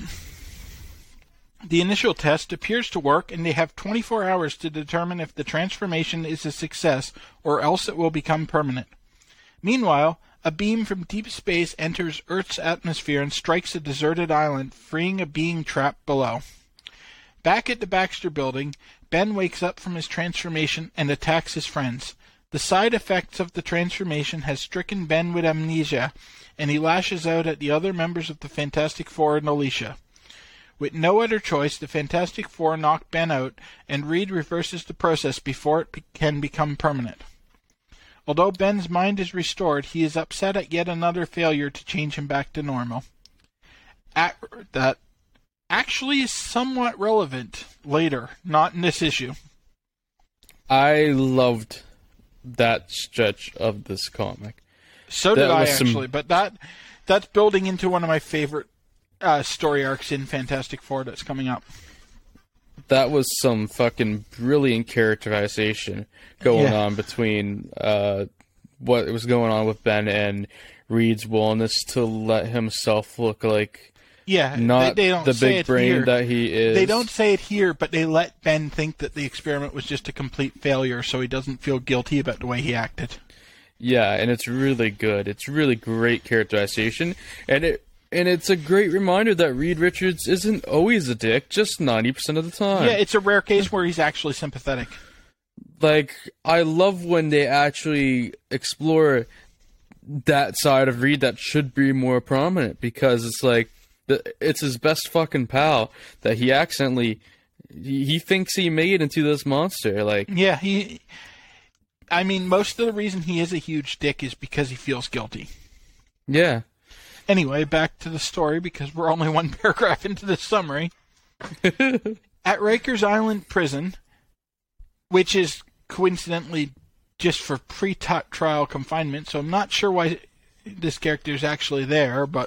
The initial test appears to work, and they have twenty-four hours to determine if the transformation is a success, or else it will become permanent. Meanwhile, a beam from deep space enters Earth's atmosphere and strikes a deserted island, freeing a being trapped below. Back at the Baxter Building, Ben wakes up from his transformation and attacks his friends. The side effects of the transformation has stricken Ben with amnesia, and he lashes out at the other members of the Fantastic Four and Alicia. With no other choice, the Fantastic Four knock Ben out, and Reed reverses the process before it be- can become permanent. Although Ben's mind is restored, he is upset at yet another failure to change him back to normal. At- that actually is somewhat relevant later, not in this issue. I loved that stretch of this comic. So did That I was some- actually, but that that's building into one of my favorite uh, story arcs in Fantastic Four that's coming up. That was some fucking brilliant characterization going Yeah. on between uh, what was going on with Ben and Reed's willingness to let himself look like Yeah, not they, they don't the say big it brain here. that he is. They don't say it here, but they let Ben think that the experiment was just a complete failure, so he doesn't feel guilty about the way he acted. Yeah, and it's really good. It's really great characterization, and it and it's a great reminder that Reed Richards isn't always a dick, just ninety percent of the time. Yeah, it's a rare case where he's actually sympathetic. Like, I love when they actually explore that side of Reed that should be more prominent, because it's like the, it's his best fucking pal that he accidentally he, he thinks he made into this monster. Like, Yeah, he. I mean, most of the reason he is a huge dick is because he feels guilty. yeah, Anyway, back to the story, because we're only one paragraph into the summary. At Rikers Island Prison, which is coincidentally just for pre-trial confinement, so I'm not sure why this character is actually there, but...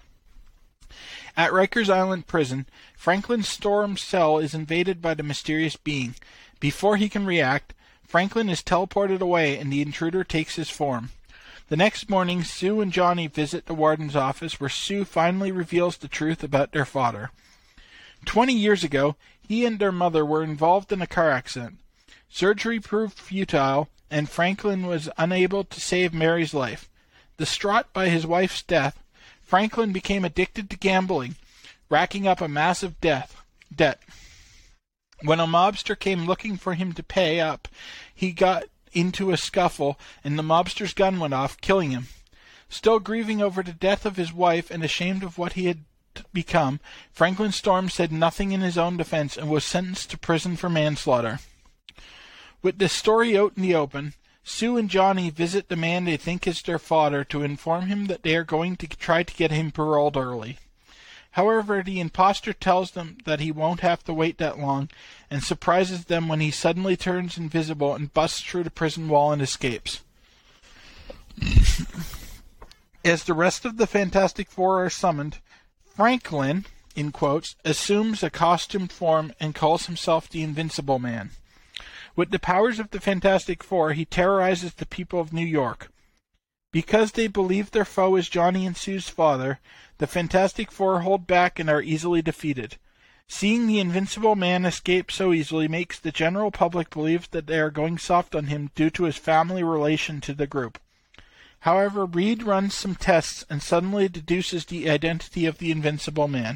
At Rikers Island Prison, Franklin Storm's cell is invaded by the mysterious being. Before he can react, Franklin is teleported away and the intruder takes his form. The next morning, Sue and Johnny visit the warden's office, where Sue finally reveals the truth about their father. Twenty years ago, he and their mother were involved in a car accident. Surgery proved futile, and Franklin was unable to save Mary's life. Distraught by his wife's death, Franklin became addicted to gambling, racking up a massive death, debt. When a mobster came looking for him to pay up, he got into a scuffle, and the mobster's gun went off, killing him. Still grieving over the death of his wife and ashamed of what he had become, Franklin Storm said nothing in his own defense and was sentenced to prison for manslaughter. With this story out in the open, Sue and Johnny visit the man they think is their father to inform him that they are going to try to get him paroled early. However, the imposter tells them that he won't have to wait that long, and surprises them when he suddenly turns invisible and busts through the prison wall and escapes. As the rest of the Fantastic Four are summoned, Franklin, in quotes, assumes a costumed form and calls himself the Invincible Man. With the powers of the Fantastic Four, he terrorizes the people of New York. Because they believe their foe is Johnny and Sue's father, the Fantastic Four hold back and are easily defeated. Seeing the Invincible Man escape so easily makes the general public believe that they are going soft on him due to his family relation to the group. However, Reed runs some tests and suddenly deduces the identity of the Invincible Man.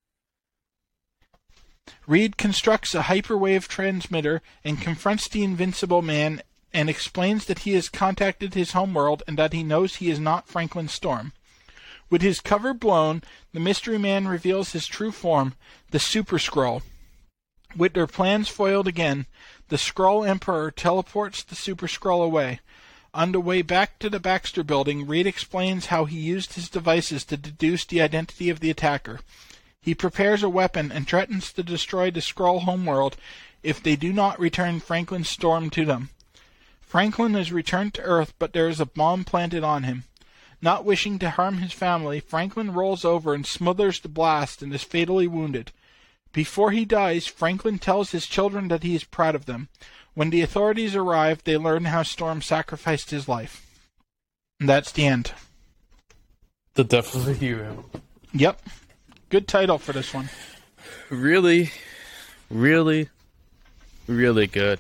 Reed constructs a hyperwave transmitter and confronts the Invincible Man and explains that he has contacted his homeworld and that he knows he is not Franklin Storm. With his cover blown, the Mystery Man reveals his true form, the Super Skrull. With their plans foiled again, the Skrull Emperor teleports the Super Skrull away. On the way back to the Baxter Building, Reed explains how he used his devices to deduce the identity of the attacker. He prepares a weapon and threatens to destroy the Skrull homeworld if they do not return Franklin Storm to them. Franklin is returned to Earth, but there is a bomb planted on him. Not wishing to harm his family, Franklin rolls over and smothers the blast and is fatally wounded. Before he dies, Franklin tells his children that he is proud of them. When the authorities arrive, they learn how Storm sacrificed his life. And that's the end. The Death of a Hero. Yep. Good title for this one. Really, really, really good.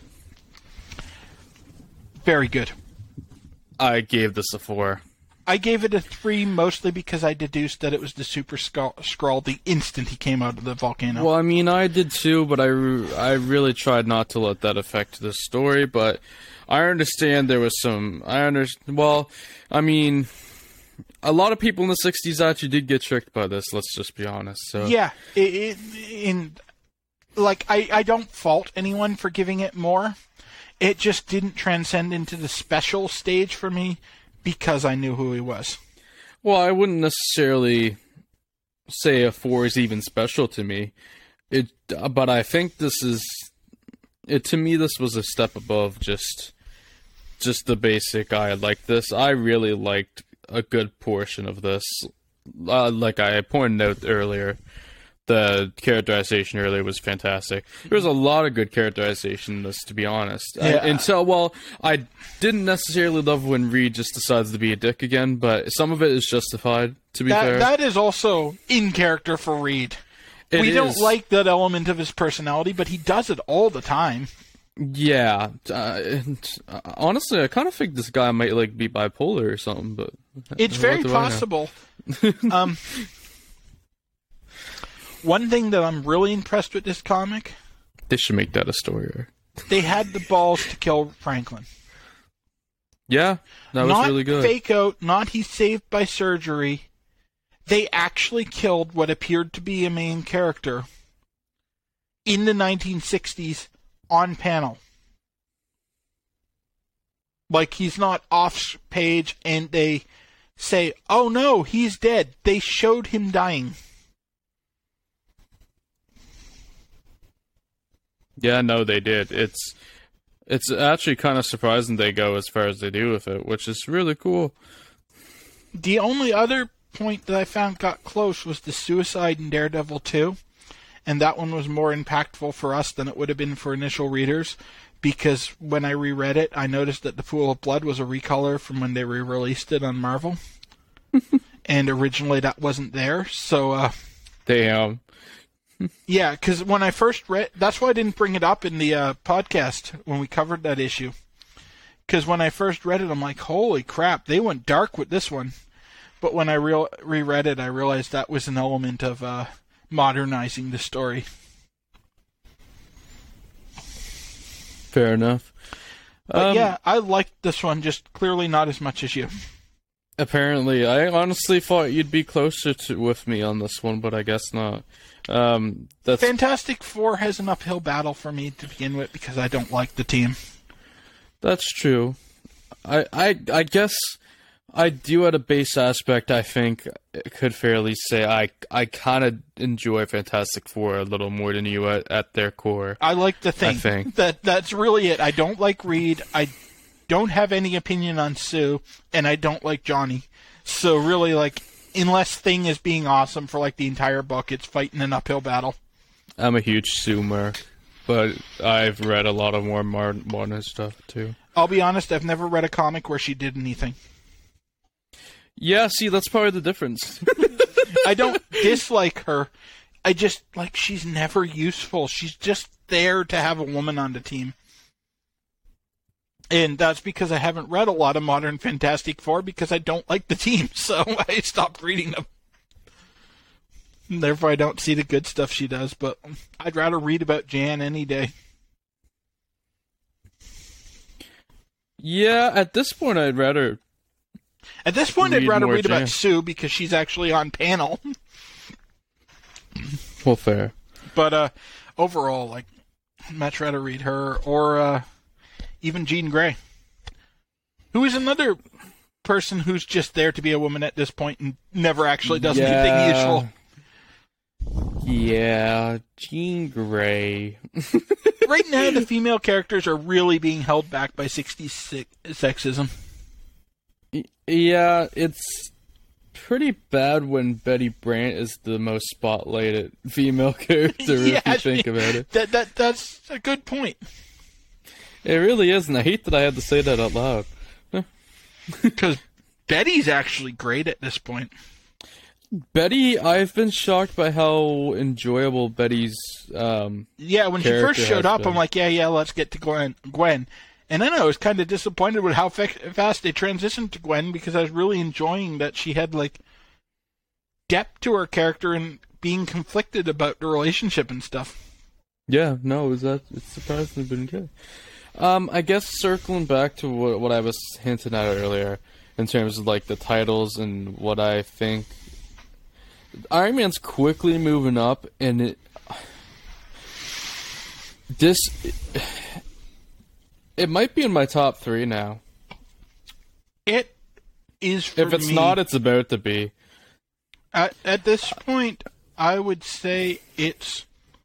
Very good. I gave this a four. I gave it a three mostly because I deduced that it was the Super Skrull the instant he came out of the volcano. Well, I mean, I did too, but I, I really tried not to let that affect the story, but I understand there was some... I understand. Well, I mean, a lot of people in the sixties actually did get tricked by this, let's just be honest. So yeah, it, it, in, like, I, I don't fault anyone for giving it more. It just didn't transcend into the special stage for me, because I knew who he was. Well, I wouldn't necessarily say a four is even special to me. It, but I think this is, it to me. This was a step above just, just the basic. I like this. I really liked a good portion of this. Uh, like I pointed out earlier, the characterization earlier was fantastic. There was a lot of good characterization in this, to be honest. Yeah. I, until, well, I didn't necessarily love when Reed just decides to be a dick again, but some of it is justified, to be that, fair. That is also in character for Reed. It we is. don't like that element of his personality, but he does it all the time. Yeah. Uh, and, uh, honestly, I kind of think this guy might like be bipolar or something, but... It's very possible. um... One thing that I'm really impressed with this comic... They should make that a story. They had the balls to kill Franklin. Yeah, that was not really good. Not fake out, not he's saved by surgery. They actually killed what appeared to be a main character in the nineteen sixties on panel. Like, he's not off page and they say, oh no, he's dead. They showed him dying. Yeah, no, they did. It's it's actually kind of surprising they go as far as they do with it, which is really cool. The only other point that I found got close was the suicide in Daredevil two, and that one was more impactful for us than it would have been for initial readers, because when I reread it, I noticed that the Pool of Blood was a recolor from when they re-released it on Marvel, and originally that wasn't there, so... uh Damn. Yeah, because when I first read... That's why I didn't bring it up in the uh, podcast when we covered that issue. Because when I first read it, I'm like, holy crap, they went dark with this one. But when I re- reread it, I realized that was an element of uh, modernizing the story. Fair enough. But um, yeah, I liked this one, just clearly not as much as you. Apparently. I honestly thought you'd be closer to with me on this one, but I guess not. Um, that's... Fantastic Four has an uphill battle for me to begin with because I don't like the team. That's true. I, I, I guess I do at a base aspect, I think, could fairly say I, I kind of enjoy Fantastic Four a little more than you at, at their core. I like the thing. I think. That, that's really it. I don't like Reed. I don't have any opinion on Sue, and I don't like Johnny. So really, like... Unless Thing is being awesome for like the entire book, it's fighting an uphill battle. I'm a huge Sumer, but I've read a lot of more modern stuff too. I'll be honest, I've never read a comic where she did anything. Yeah, see, that's probably the difference. I don't dislike her. I just, like, she's never useful. She's just there to have a woman on the team. And that's because I haven't read a lot of Modern Fantastic Four because I don't like the team, so I stopped reading them. And therefore, I don't see the good stuff she does, but I'd rather read about Jan any day. Yeah, at this point, I'd rather... At this point, I'd rather read Jan. about Sue because she's actually on panel. Well, fair. But uh, overall, like, much rather read her or uh, even Jean Grey, who is another person who's just there to be a woman at this point and never actually does yeah. anything useful. Yeah, Jean Grey. Right now, the female characters are really being held back by sixties sexism. Yeah, it's pretty bad when Betty Brant is the most spotlighted female character, yeah, if you think about it. That, that, that's a good point. It really is, and I hate that I had to say that out loud. Because Betty's actually great at this point. Betty, I've been shocked by how enjoyable Betty's um Yeah, when she first showed up, been. I'm like, yeah, yeah, let's get to Gwen. Gwen. And then I was kind of disappointed with how fa- fast they transitioned to Gwen because I was really enjoying that she had, like, depth to her character and being conflicted about the relationship and stuff. Yeah, no, it was that, it's surprisingly been good. Um, I guess circling back to what, what I was hinting at earlier in terms of, like, the titles and what I think... Iron Man's quickly moving up, and it... This... It, it might be in my top three now. It is for If it's me, not, it's about to be. At, at this point, I would say it's...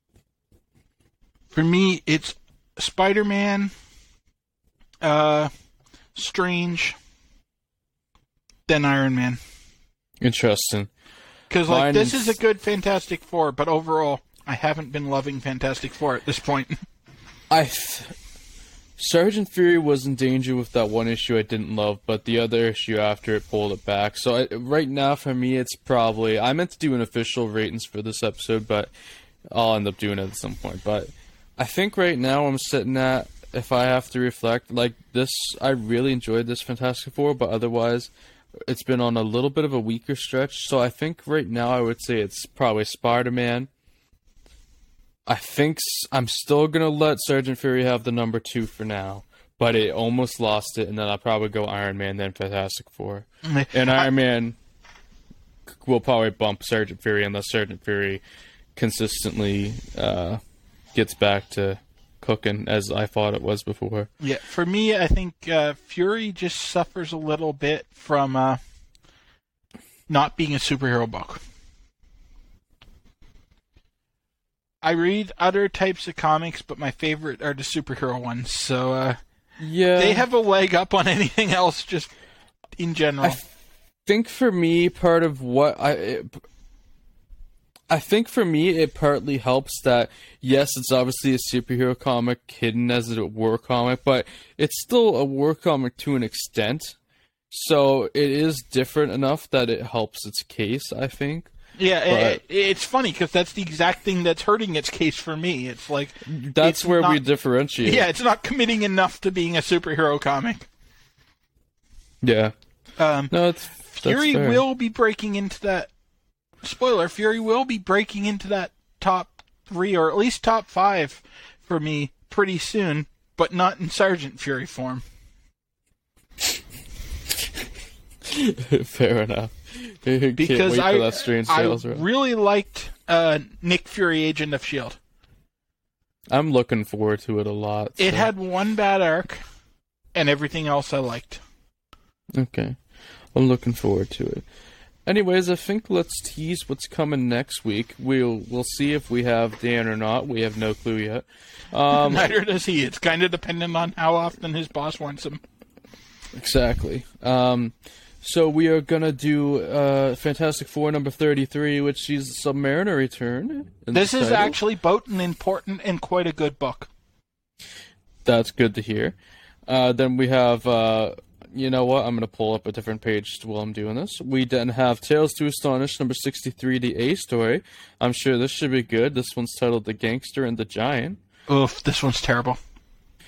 For me, it's Spider-Man, uh, Strange, then Iron Man. Interesting. Because, like, Mine this is- is a good Fantastic Four, but overall, I haven't been loving Fantastic Four at this point. I... Th- Sergeant Fury was in danger with that one issue I didn't love, but the other issue after it pulled it back. So I, right now, for me, it's probably... I meant to do an official ratings for this episode, but I'll end up doing it at some point. But I think right now I'm sitting at, if I have to reflect, like this, I really enjoyed this Fantastic Four, but otherwise, it's been on a little bit of a weaker stretch. So I think right now I would say it's probably Spider-Man. I think s- I'm still going to let Sergeant Fury have the number two for now, but it almost lost it, and then I'll probably go Iron Man, then Fantastic Four. And Iron Man will probably bump Sergeant Fury unless Sergeant Fury consistently uh, gets back to cooking as I thought it was before. Yeah, for me, I think uh, Fury just suffers a little bit from uh, not being a superhero book. I read other types of comics, but my favorite are the superhero ones. So uh, Yeah, they have a leg up on anything else, just in general. I think for me, part of what I, it, I think for me, it partly helps that yes, it's obviously a superhero comic hidden as a war comic, but it's still a war comic to an extent. So it is different enough that it helps its case, I think. Yeah, But- it, it's funny because that's the exact thing that's hurting its case for me. It's like That's It's where we not- differentiate. yeah, it's not committing enough to being a superhero comic. Yeah. Um, No, it's that's Fury fair. will be breaking into that. Spoiler: Fury will be breaking into that top three or at least top five for me pretty soon, but not in Sergeant Fury form. Fair enough. Can't Because wait I, for that strange I sales run. really liked uh, Nick Fury, Agent of S H I E L D. I'm looking forward to it a lot. It so- had one bad arc, and everything else I liked. Okay. I'm looking forward to it. Anyways, I think let's tease what's coming next week. We'll we'll see if we have Dan or not. We have no clue yet. Um, Neither does he. It's kind of dependent on how often his boss wants him. exactly. Um, so we are gonna do uh, Fantastic Four number thirty-three, which sees the Submariner return. in This the is title. actually both an important and quite a good book. That's good to hear. Uh, then we have, uh, you know what? I'm going to pull up a different page while I'm doing this. We then have Tales to Astonish, number sixty-three, the A story. I'm sure this should be good. This one's titled The Gangster and the Giant. Oof, this one's terrible.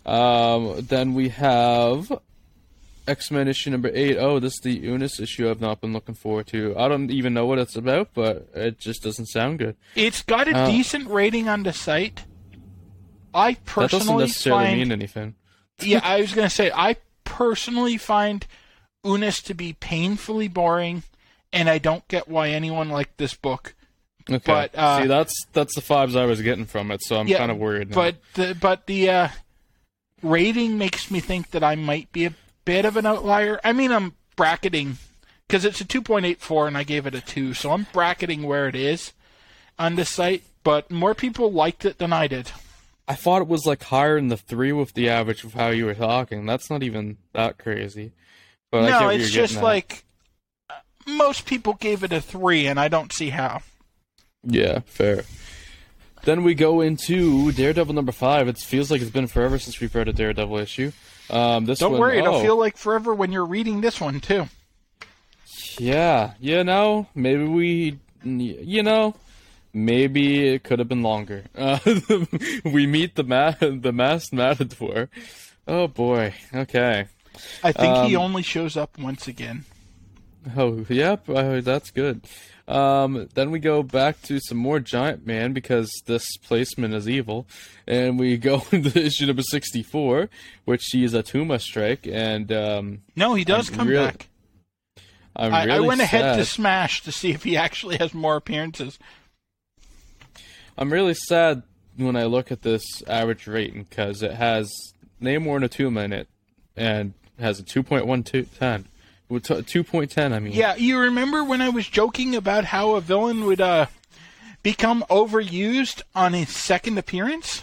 Um, then we have X-Men issue number eight. Oh, this is the Unis issue I've not been looking forward to. I don't even know what it's about, but it just doesn't sound good. It's got a Uh, decent rating on the site. I That personally doesn't necessarily find... mean anything. yeah, I was going to say, I personally find Unis to be painfully boring, and I don't get why anyone liked this book. Okay. But, uh, See, that's that's the vibes I was getting from it, so I'm Yeah, kind of worried now. But the, but the uh, rating makes me think that I might be a bit of an outlier. I mean, I'm bracketing, because it's a two point eight four and I gave it a two, so I'm bracketing where it is on the site, but more people liked it than I did. I thought it was like higher than the three with the average of how you were talking. That's not even that crazy. But I get no, what it's you're just getting at. like, uh, most people gave it a three, and I don't see how. Yeah, fair. Then we go into Daredevil number five. It feels like it's been forever since we've read a Daredevil issue. Um, this Don't one, worry, it'll oh, feel like forever when you're reading this one, too. Yeah, you know, maybe we, you know, maybe it could have been longer. Uh, we meet the ma- the masked matador. Oh boy. Okay. I think he Um, only shows up once again. Oh, yep. Uh, that's good. Um, then we go back to some more Giant Man because this placement is evil, and we go into issue number sixty-four, which sees a Tuma strike, and um, No, he does I'm come real- back. I'm I, really I went ahead sad. to Smash to see if he actually has more appearances. I'm really sad when I look at this average rating because it has Namor and a Tuma in it, and has a two point one two ten. two point ten, I mean. Yeah, you remember when I was joking about how a villain would uh, become overused on his second appearance?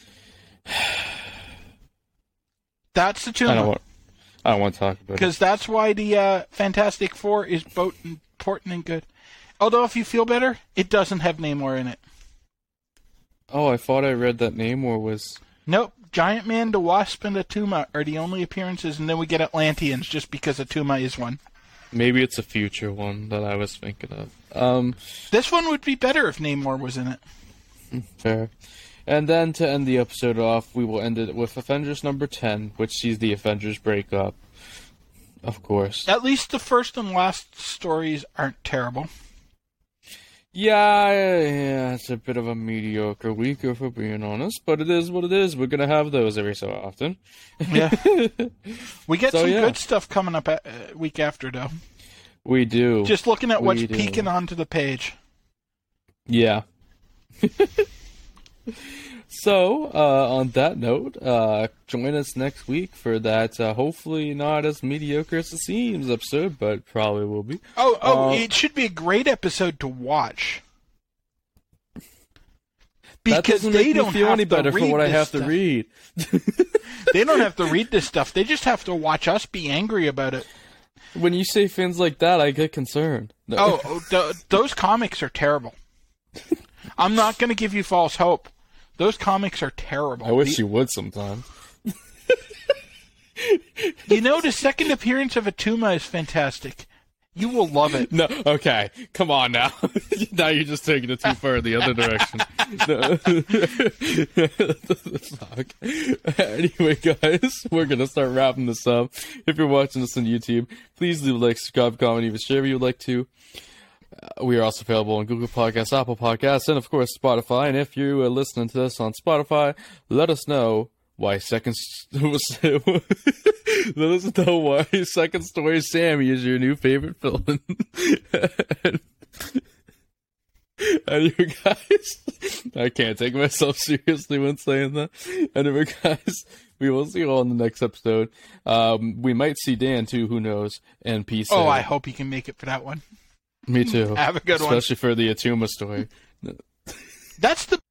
That's the I don't Tuma. want. I don't want to talk about it. Because that's why the uh, Fantastic Four is both important and good. Although, if you feel better, it doesn't have Namor in it. Oh, I thought I read that Namor was. Nope. Giant Man, the Wasp, and the Tuma are the only appearances, and then we get Atlanteans just because Atuma is one. Maybe it's a future one that I was thinking of. Um, This one would be better if Namor was in it. fair. And then to end the episode off, we will end it with Avengers number ten, which sees the Avengers break up. Of course. At least the first and last stories aren't terrible. Yeah, yeah, it's a bit of a mediocre week, if we're being honest, but it is what it is. We're gonna have those every so often. Yeah. We get So, some yeah. good stuff coming up a uh, week after, though. We do. Just looking at what's We do. peeking onto the page. Yeah. So, uh, on that note, uh, join us next week for that, uh, hopefully not as mediocre as it seems episode, but probably will be. Oh, oh, Uh, it should be a great episode to watch. That Because doesn't they make don't me feel have any to better for read what I this have stuff. to read. They don't have to read this stuff. They just have to watch us be angry about it. When you say things like that, I get concerned. No. Oh, oh th- those comics are terrible. I'm not going to give you false hope. Those comics are terrible. I wish The- you would sometime. You know, the second appearance of Atuma is fantastic. You will love it. No, okay, come on now. Now you're just taking it too far in the other direction. Fuck. Anyway, guys, we're gonna start wrapping this up. If you're watching this on YouTube, please leave a like, subscribe, comment, even share if you would like to. Uh, we are also available on Google Podcasts, Apple Podcasts, and of course Spotify. And if you are listening to this on Spotify, let us know why Second let us know why Second Story Sammy is your new favorite villain. and, anyway, guys, I can't take myself seriously when saying that. Anyway, guys, we will see you all in the next episode. Um, we might see Dan too. Who knows? And peace. Oh, out. I hope you can make it for that one. Me too. Have a good one. Especially for the Atuma story. That's the